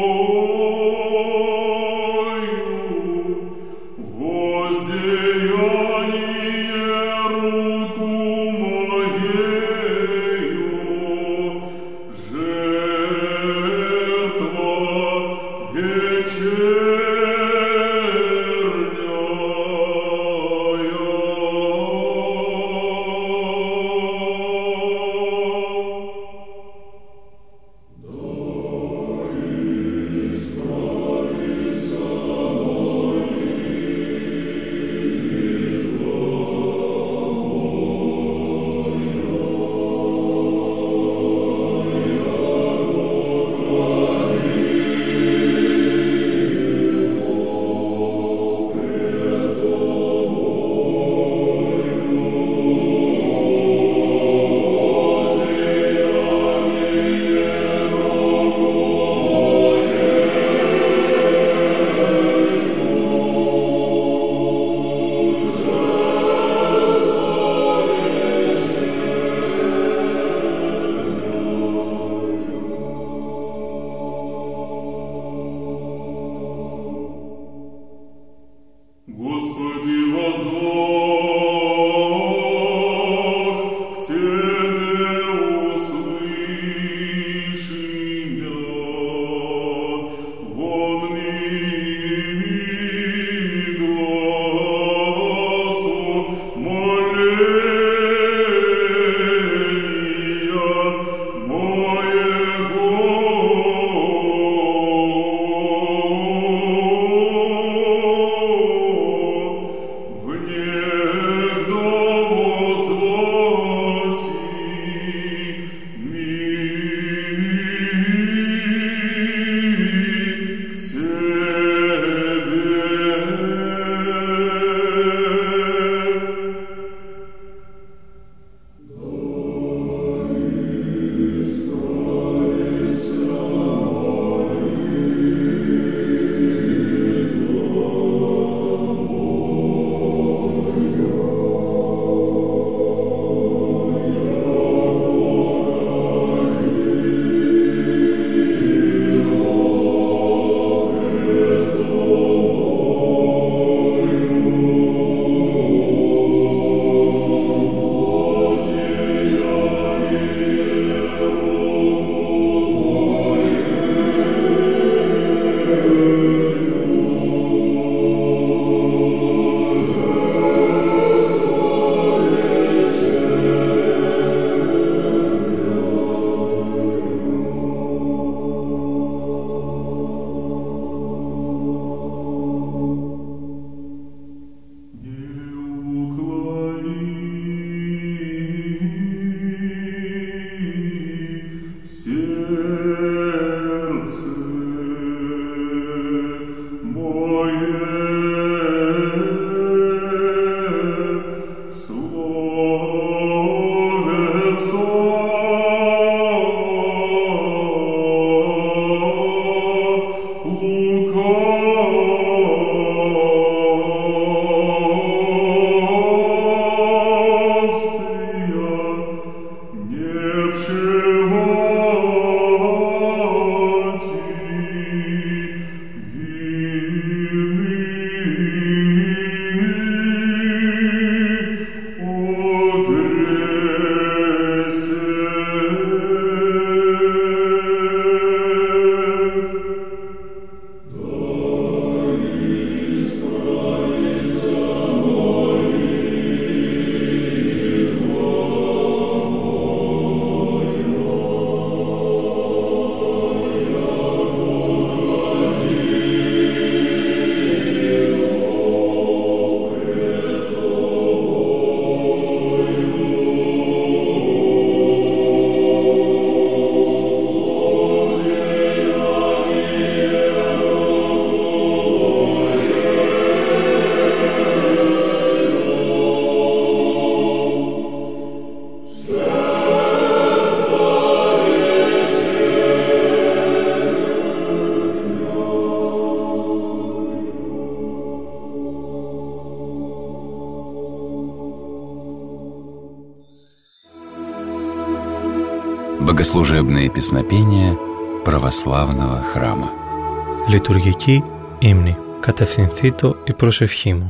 Богослужебные песнопения православного храма. Λειτουργική ύμνη. Κατευθυνθήτω η προσευχή μου.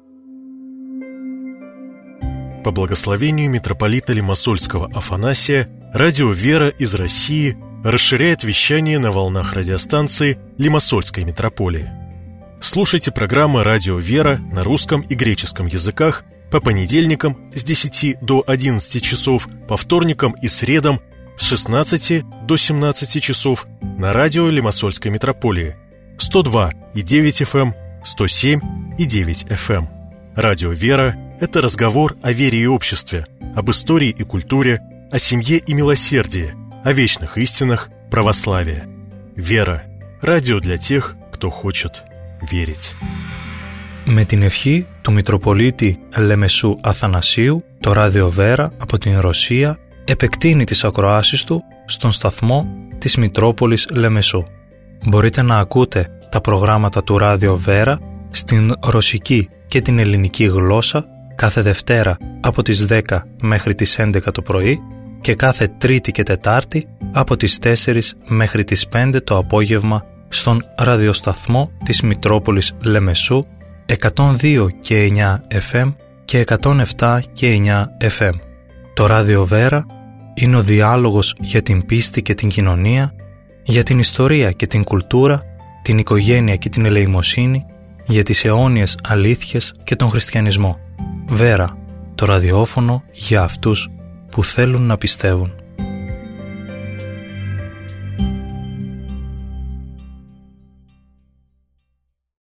По благословению митрополита Лимассольского Афанасия, радио «Вера» из России расширяет вещание на волнах радиостанции Лимассольской митрополии. Слушайте программы «Радио «Вера» на русском и греческом языках по понедельникам с 10 до 11 часов, по вторникам и средам с 16 до 17 часов на радио Лимассольской митрополии 102,9 FM, 107,9 FM. Радио «Вера» — это разговор о вере и обществе, об истории и культуре, о семье и милосердии, о вечных истинах православия. «Вера» — радио для тех, кто хочет верить. Με την ευχή του Μητροπολίτη Λεμεσού Αθανασίου, το ράδιο Βέρα από την Ρωσία επεκτείνει τις ακροάσεις του στον σταθμό της Μητρόπολης Λεμεσού. Μπορείτε να ακούτε τα προγράμματα του ράδιο Βέρα στην ρωσική και την ελληνική γλώσσα κάθε Δευτέρα από τις 10 μέχρι τις 11 το πρωί και κάθε Τρίτη και Τετάρτη από τις 4 μέχρι τις 5 το απόγευμα στον ραδιοσταθμό της Μητρόπολης Λεμεσού 102 και 9 FM και 107 και 9 FM. Το ράδιο Βέρα είναι ο διάλογος για την πίστη και την κοινωνία, για την ιστορία και την κουλτούρα, την οικογένεια και την ελεημοσύνη, για τις αιώνιες αλήθειες και τον χριστιανισμό. Βέρα, το ραδιόφωνο για αυτούς που θέλουν να πιστεύουν.